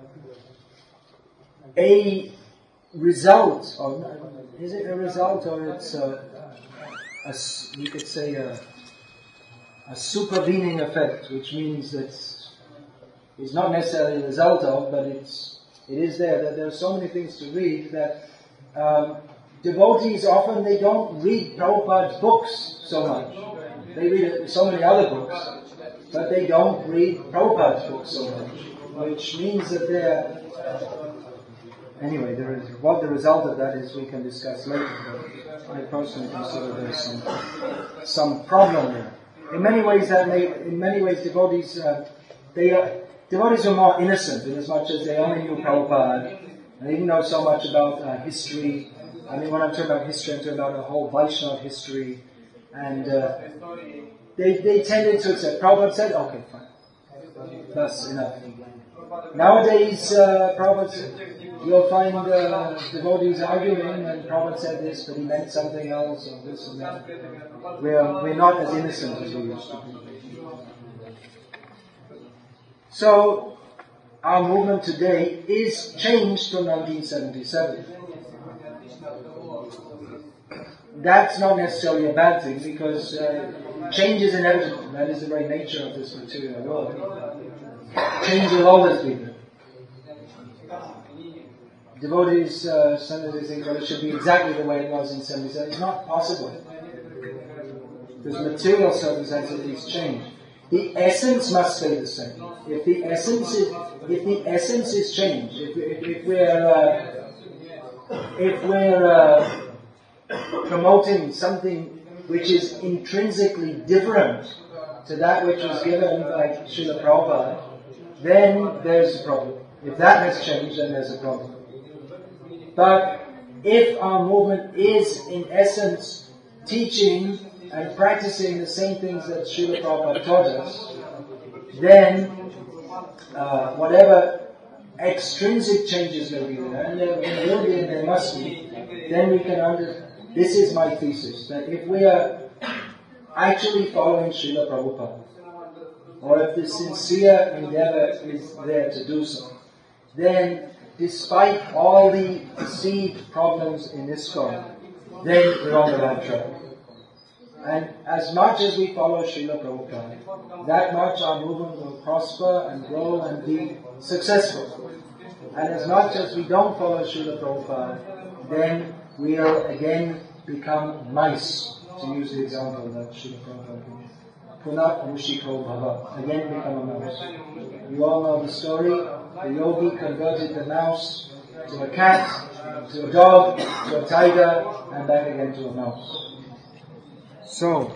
a result, or is it a result, or it's a, a you could say a, a supervening effect, which means that it's not necessarily a result of, but it's it is there, that there are so many things to read that um, devotees often, they don't read Prabhupada's books so much. They read so many other books. but they don't read Prabhupada's books so much, which means that they're... Anyway, there is, what the result of that is we can discuss later, but I personally consider there's some, some problem there. In many ways, that may, in many ways, devotees, uh, they are, devotees are more innocent in as much as they only knew Prabhupada, and they didn't know so much about uh, history. I mean, when I'm talking about history, I'm talking about the whole Vaishnava history, and uh, they they tended to accept. Prabhupada said, okay, fine, that's enough. Nowadays, uh, Prabhupada, you'll find uh, devotees arguing, and Prabhupada said this, but he meant something else, or this and that. We're, we're not as innocent as we used to be. So, our movement today is changed from nineteen seventy-seven. That's not necessarily a bad thing, because uh, change is inevitable. That is the very nature of this material world. Change will always be there. Devotees uh, sometimes think, well, it should be exactly the way it was in seventy-seven. It's not possible. Because material circumstances at least change. The essence must stay the same. If the essence is, if the essence is changed, if, if, if we're uh, if we're uh, promoting something which is intrinsically different to that which was given by Srila Prabhupada, then there's a problem. If that has changed, then there's a problem. But if our movement is, in essence, teaching and practicing the same things that Srila Prabhupada taught us, then uh, whatever extrinsic changes will be there, and there, there will be and there must be, then we can understand. This is my thesis, that if we are actually following Srila Prabhupada, or if the sincere endeavor is there to do so, then despite all the perceived problems in ISKCON, then we're on the right track. And as much as we follow Srila Prabhupada, that much our movement will prosper and grow and be successful. And as much as we don't follow Srila Prabhupada, then we'll again become mice, to use the example that Srila Prabhupada gave. Punat Mushiko Bhava, again become a mouse. You all know the story. The yogi converted the mouse to a cat, to a dog, to a tiger, and back again to a mouse. So,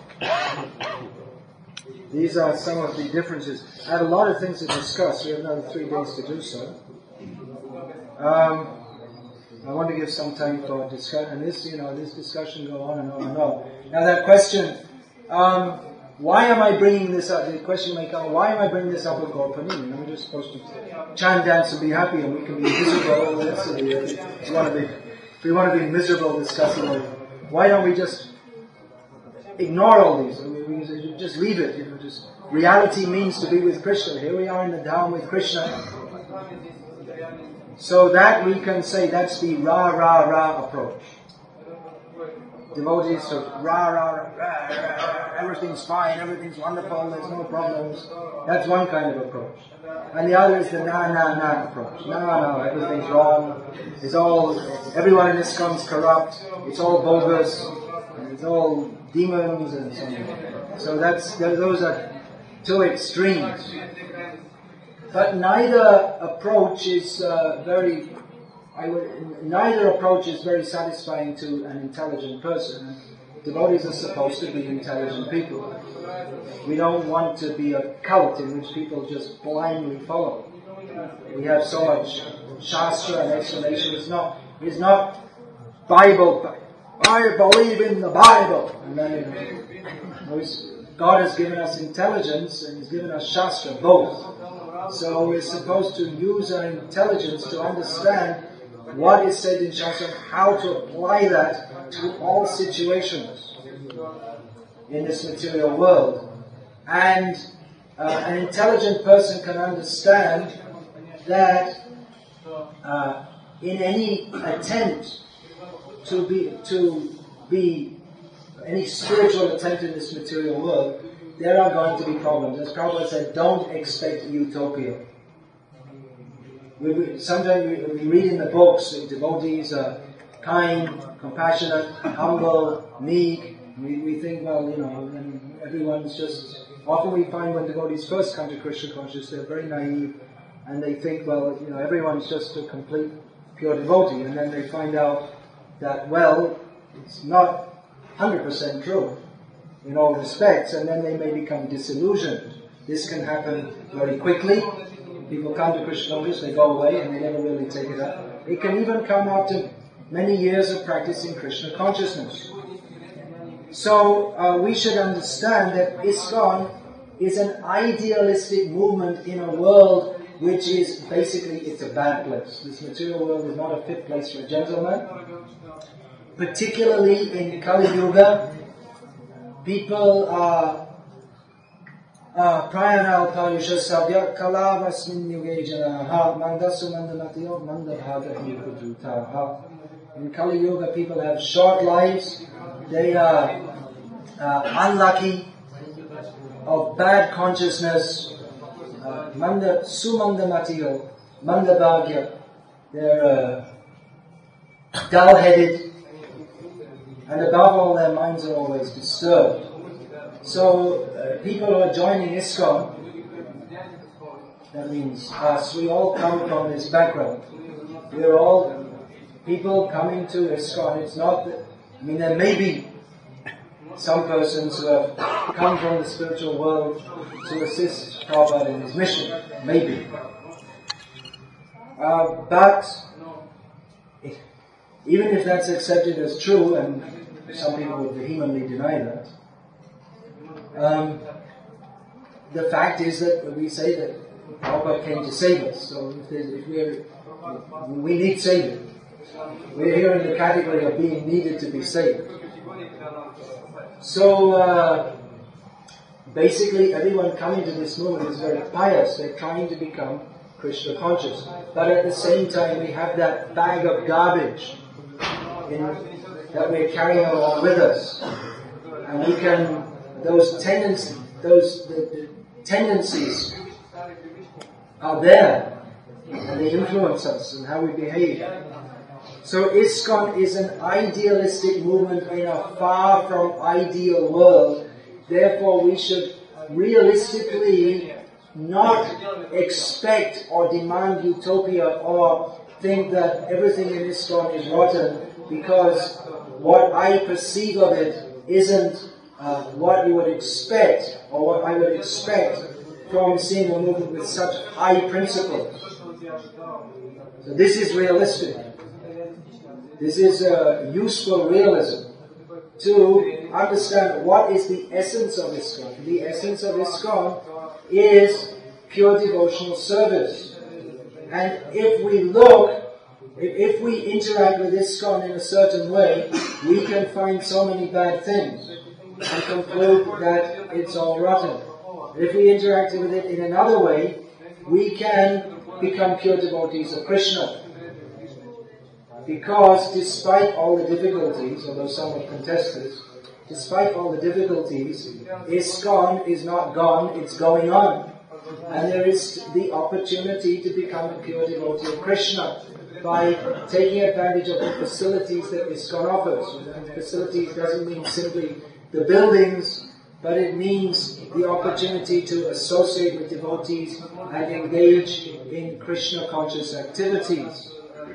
these are some of the differences. I have a lot of things to discuss. We have another three days to do so. Um, I want to give some time for discussion, and this, you know, this discussion go on and on and on. Now that question, um, why am I bringing this up? The question may come, why am I bringing this up with Gaur Purnima? I'm just supposed to chant, dance, and be happy, and we can be miserable all the rest of the year. If we want to be, if we want to be miserable discussing it, why don't we just ignore all these? I mean, we just leave it. You know, just reality means to be with Krishna. Here we are in the Dham with Krishna. So that we can say that's the Ra Ra Ra approach. Devotees of Ra Ra Ra, Ra, Ra, everything's fine, everything's wonderful, there's no problems. That's one kind of approach. And the other is the Na Na Na approach. No, no, everything's wrong. It's all, everyone in ISKCON is corrupt. It's all bogus. And it's all demons and so on. So that's, those are two extremes. But neither approach is uh, very, I would, neither approach is very satisfying to an intelligent person. Devotees are supposed to be intelligent people. We don't want to be a cult in which people just blindly follow. We have so much Shastra and explanation. It's not, it's not Bible, I believe in the Bible. And then, God has given us intelligence and He's given us Shastra, both. So we're supposed to use our intelligence to understand what is said in Shastra and how to apply that to all situations in this material world. And uh, an intelligent person can understand that uh, in any attempt to be, to be, any spiritual attempt in this material world, there are going to be problems. As Prabhupada said, don't expect utopia. We, we, sometimes we, we read in the books that devotees are kind, compassionate, humble, meek. We, we think, well, you know, and everyone's just Often we find when devotees first come to Krishna consciousness, they're very naive and they think, well, you know, everyone's just a complete pure devotee, and then they find out that, well, it's not one hundred percent true in all respects, and then they may become disillusioned. This can happen very quickly. People come to Krishna consciousness, they go away, and they never really take it up. It can even come after many years of practicing Krishna consciousness. So uh, we should understand that ISKCON is an idealistic movement in a world which is basically, it's a bad place. This material world is not a fit place for a gentleman. Particularly in Kali Yuga, people are prayanal parusha sabya kalavasmin yuge janaha mandasu mandanatiyo mandabhaga hikudutaha. In Kali Yuga, people have short lives. They are uh, unlucky, of bad consciousness, uh, manda sumandamatiyo, mandabhagya. They're uh, dull-headed, and above all, their minds are always disturbed. So, uh, people who are joining ISKCON, that means us, we all come from this background. We're all people coming to ISKCON. It's not that, I mean, there may be some persons who have come from the spiritual world to assist Prabhupada in his mission. Maybe. Uh, but, if, even if that's accepted as true, and some people would vehemently deny that, um, the fact is that we say that Prabhupada came to save us. So if, if we're, we need saving. We're here in the category of being needed to be saved. So uh, basically everyone coming to this movement is very pious. They're trying to become Krishna conscious. But at the same time we have that bag of garbage in, that we're carrying along with us. And we can, those tendencies, those the, the tendencies are there, and they influence us and how we behave. So ISKCON is an idealistic movement in a far from ideal world. Therefore we should realistically not expect or demand utopia or think that everything in ISKCON is rotten, because what I perceive of it isn't uh, what you would expect, or what I would expect from seeing a movement with such high principles. So this is realistic. This is a useful realism to understand what is the essence of ISKCON. The essence of ISKCON is pure devotional service. And if we look, if, if we interact with ISKCON in a certain way, we can find so many bad things and conclude that it's all rotten. If we interact with it in another way, we can become pure devotees of Krishna. Because despite all the difficulties, although some would contest this, despite all the difficulties, ISKCON is not gone, it's going on. And there is the opportunity to become a pure devotee of Krishna by taking advantage of the facilities that ISKCON offers. And facilities doesn't mean simply the buildings, but it means the opportunity to associate with devotees and engage in Krishna conscious activities.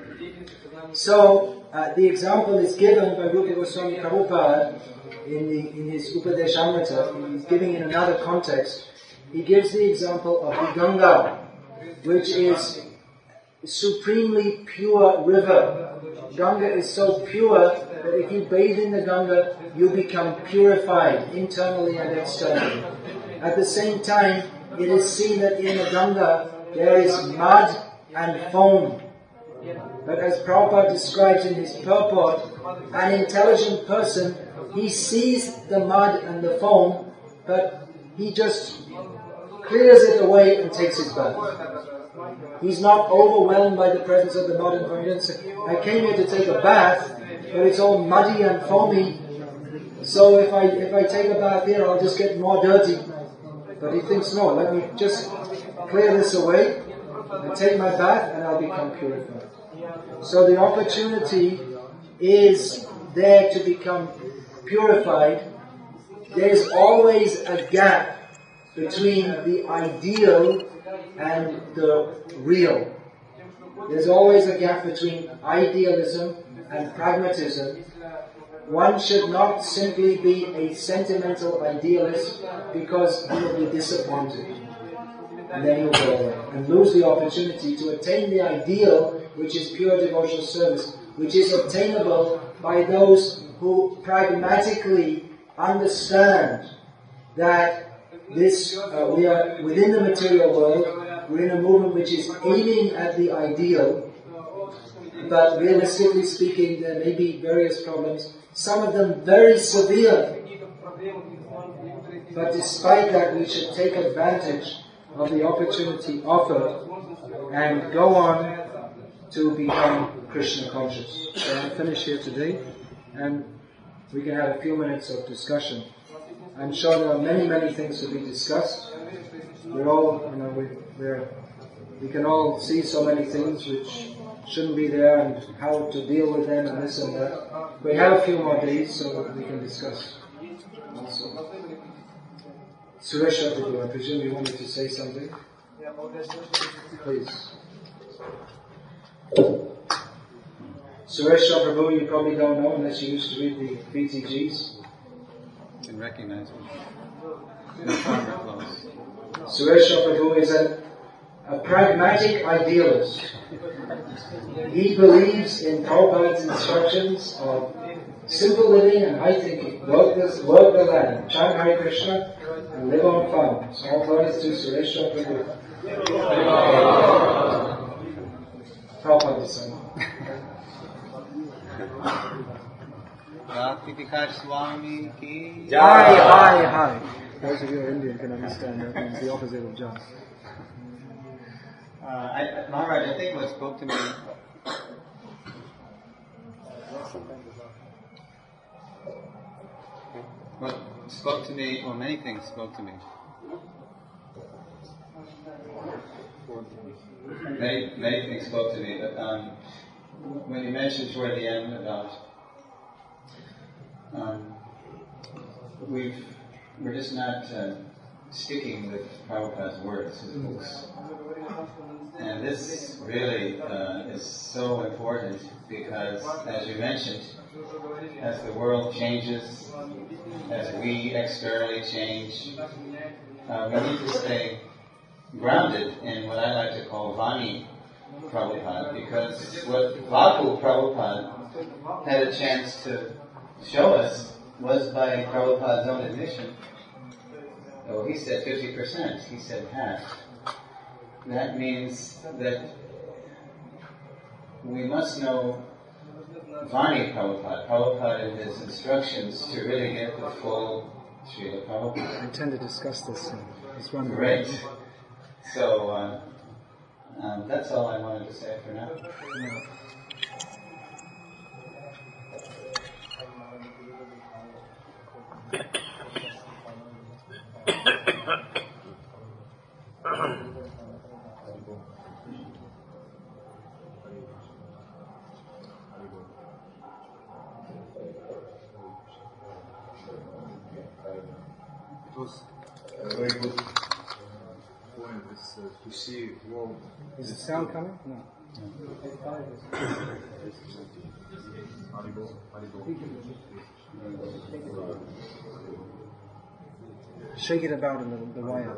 So, uh, the example is given by Rupa Goswami Prabhupada in, the, in his Upadeshamrita. He's giving in another context. He gives the example of the Ganga, which is a supremely pure river. Ganga is so pure that if you bathe in the Ganga, you become purified internally and externally. At the same time, it is seen that in the Ganga there is mud and foam. But as Prabhupada describes in his purport, an intelligent person, he sees the mud and the foam, but he just clears it away and takes his bath. He's not overwhelmed by the presence of the mud and foam. He doesn't say, I came here to take a bath, but it's all muddy and foamy, so if I if I take a bath here, I'll just get more dirty. But he thinks, no, let me just clear this away, and take my bath, and I'll become purified. So the opportunity is there to become purified. There is always a gap between the ideal and the real. There's always a gap between idealism and pragmatism. One should not simply be a sentimental idealist because he will be disappointed. And then he'll go away and lose the opportunity to attain the ideal, which is pure devotional service, which is obtainable by those who pragmatically understand that this uh, we are within the material world, we're in a movement which is aiming at the ideal, but realistically speaking, there may be various problems, some of them very severe. But despite that, we should take advantage of the opportunity offered and go on to become Krishna conscious. So I'll finish here today, and we can have a few minutes of discussion. I'm sure there are many, many things to be discussed. We're all, you know, we, we're, we can all see so many things which shouldn't be there and how to deal with them and this and that. We have a few more days so we can discuss also. Suresh Prabhu, I presume you wanted to say something? Please. Suresh Prabhu, you probably don't know unless you used to read the B T Gs. You can recognize me. No farmer close. Suresh Prabhu is a, a pragmatic idealist. He believes in Prabhupada's instructions of simple living and high thinking. Work, this, work the land, chant Hare Krishna, and live on farms. All glories to Suresh Prabhu. Prabhupada son. Bhakti Swami ki Jai, hi, hi. Those of you who are Indian can understand that means the opposite of Jai. Uh, I, Maharaj, I think what spoke to me what spoke to me, well, many things spoke to me. Many, many things spoke to me, but um, when you mentioned toward the end about um, we've, we're just not uh, sticking with Prabhupada's words, his books. And this really uh, is so important because, as you mentioned, as the world changes, as we externally change, uh, we need to stay grounded in what I like to call Vani Prabhupada, because what Vapu Prabhupada had a chance to show us was by Prabhupada's own admission. Oh, he said fifty percent, he said half. That means that we must know Vani Prabhupada, Prabhupada and his instructions to really get the full Srila Prabhupada. I intend to discuss this in this one. Great. So, uh, um, that's all I wanted to say for now. Yeah. It was a very good point this, uh, to see world. Is the sound coming? No. Shake it about a little, the wire.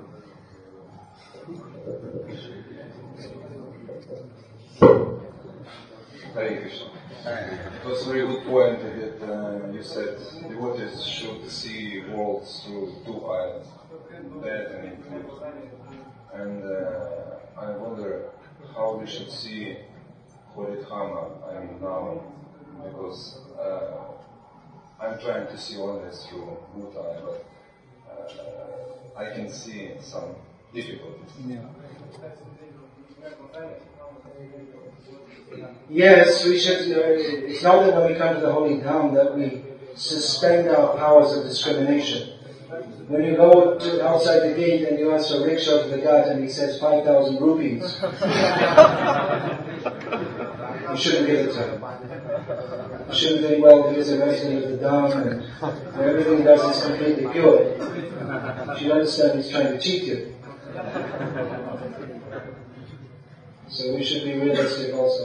Hare Krishna. It was a very good point that uh, you said devotees should see world through two eyes, bad and good. And uh, I wonder how we should see Horidhama, I mean now, because uh, I'm trying to see only through good eye, but uh, I can see some difficulties. Yeah. Yes, we should. Uh, it's not that when we come to the Holy Dham that we suspend our powers of discrimination. When you go to outside the gate and you ask for rickshaw to the guard and he says five thousand rupees, You shouldn't give it to him. You shouldn't think, well, because it reminds me of the Dharma and everything he does is completely pure. You should understand he's trying to cheat you. So we should be realistic also.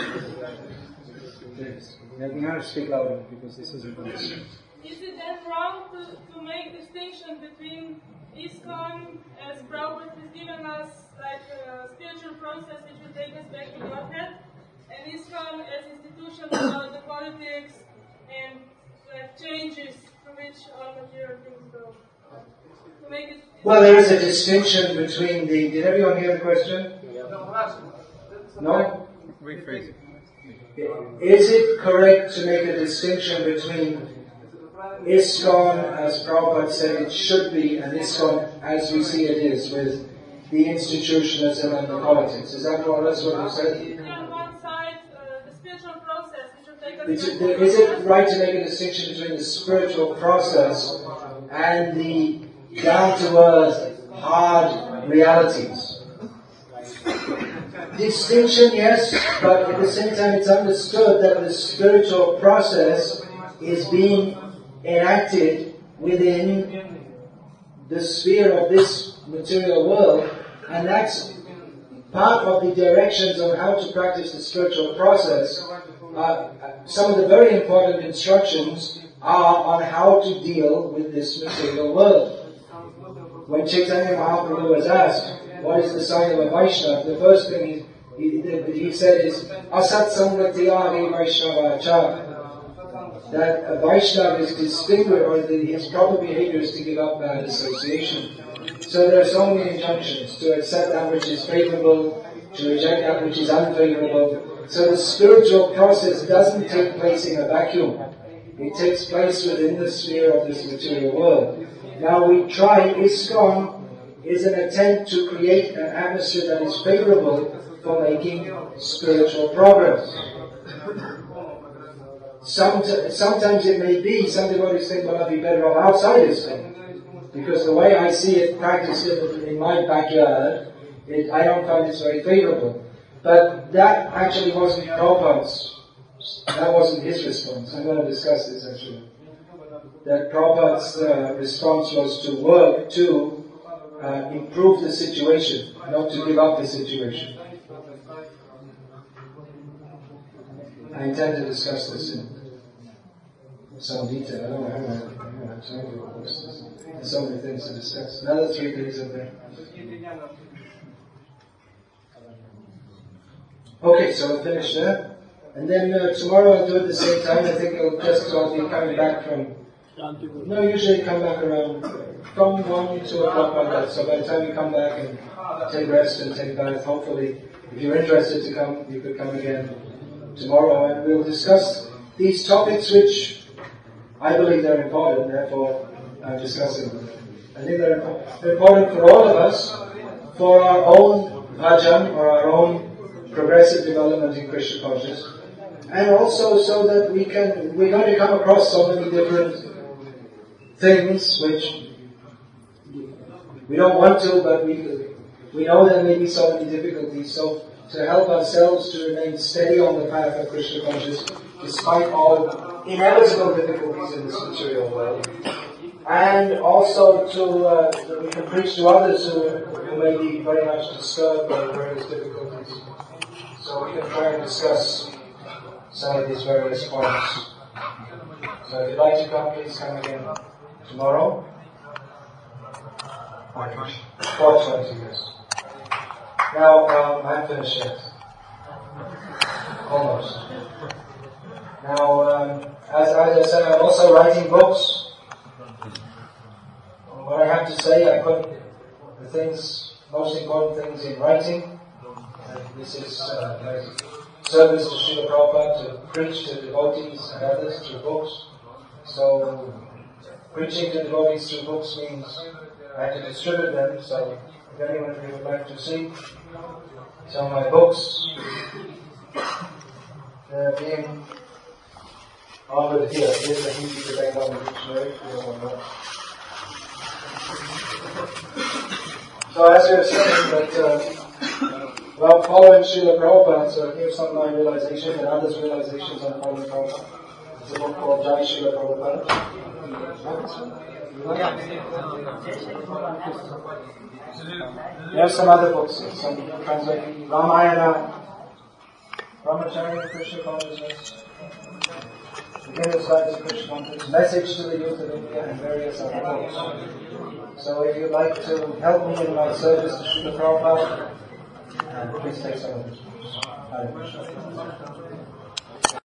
Yes. You have to speak louder because this isn't good. Is it then wrong to, to make distinction between ISKCON, as Prabhupada has given us, like a spiritual process which will take us back to Godhead, and ISKCON as institution about the politics and like changes through which all material things go? To make it well, there is a distinction between the... Did everyone hear the question? No? Rephrase it. Is it correct to make a distinction between ISKCON, as Prabhupada said it should be, and ISKCON as we see it is, with the institutionalism and the politics? Is that more or less what you said? on one side, uh, the spiritual process which will take us Is back it, to is it Godhead. right to make a distinction between the spiritual process and the down-to-earth, hard realities? Distinction, yes, but at the same time it's understood that the spiritual process is being enacted within the sphere of this material world, and that's part of the directions on how to practice the spiritual process. Uh, some of the very important instructions are on how to deal with this material world. When Chaitanya Mahaprabhu was asked, what is the sign of a Vaishnava? The first thing he, he, he said is, Asat Samgatiyari Vaishnava Achara. That a Vaishnava is distinguished, or the, his proper behavior is to give up bad association. So there are so many injunctions to accept that which is favorable, to reject that which is unfavorable. So the spiritual process doesn't take place in a vacuum. It takes place within the sphere of this material world. Now we try, ISKCON is an attempt to create an atmosphere that is favorable for making spiritual progress. Somet- sometimes it may be, some devotees think, well, I'd be better off outside ISKCON. Because the way I see it practiced in, in my backyard, it, I don't find it's very favorable. But that actually wasn't Prabhupada's, that wasn't his response. I'm going to discuss this actually. That Prabhupada's uh, response was to work to uh, improve the situation, not to give up the situation. I intend to discuss this in some detail. I don't have, I don't have time for all this. There's so many things to discuss. Another three things up there. Okay, so we'll finish there. And then uh, tomorrow I'll do it at the same time. I think I'll just I'll be coming back from... No, usually come back around from one to two o'clock like that. So by the time you come back and take rest and take a bath, hopefully, if you're interested to come, you could come again tomorrow, and we'll discuss these topics which I believe they're important, therefore I'm discussing them. I think they're, they're important for all of us, for our own bhajan, or our own progressive development in Krishna consciousness, and also so that we can, we're going to come across so many different things which we don't want to, but we we know there may be so many difficulties. So to help ourselves to remain steady on the path of Krishna consciousness, despite all inevitable difficulties in this material world, and also to uh, that we can preach to others who, who may be very much disturbed by various difficulties. So we can try and discuss some of these various points. So if you'd like to come, please come again tomorrow. four twenty, yes. Now, um, I'm finished yet. Almost. Now, um, as, as I said, I'm also writing books. What I have to say, I put the things, most important things in writing. And this is uh, my service to Srila Prabhupada, to preach to devotees and others through books. So, preaching to devotees through books means I have to distribute them, so if anyone of you would like to see some of my books, they're being offered here. Here's the Hindi to Bengali dictionary, if you don't know. So as we were saying that uh, Well, following Srila Prabhupada, so here's some of my realizations and others' realizations on following Prabhupada. It's a book called Jai Srila Prabhupada. There are some other books, some translated Ramayana, Brahmacharya Krishna Consciousness, Beginner's Guide to Krishna Consciousness, Message to the Youth of India, and various other books. So if you'd like to help me in my service to Srila Prabhupada, please take some of these books. Hare Krishna.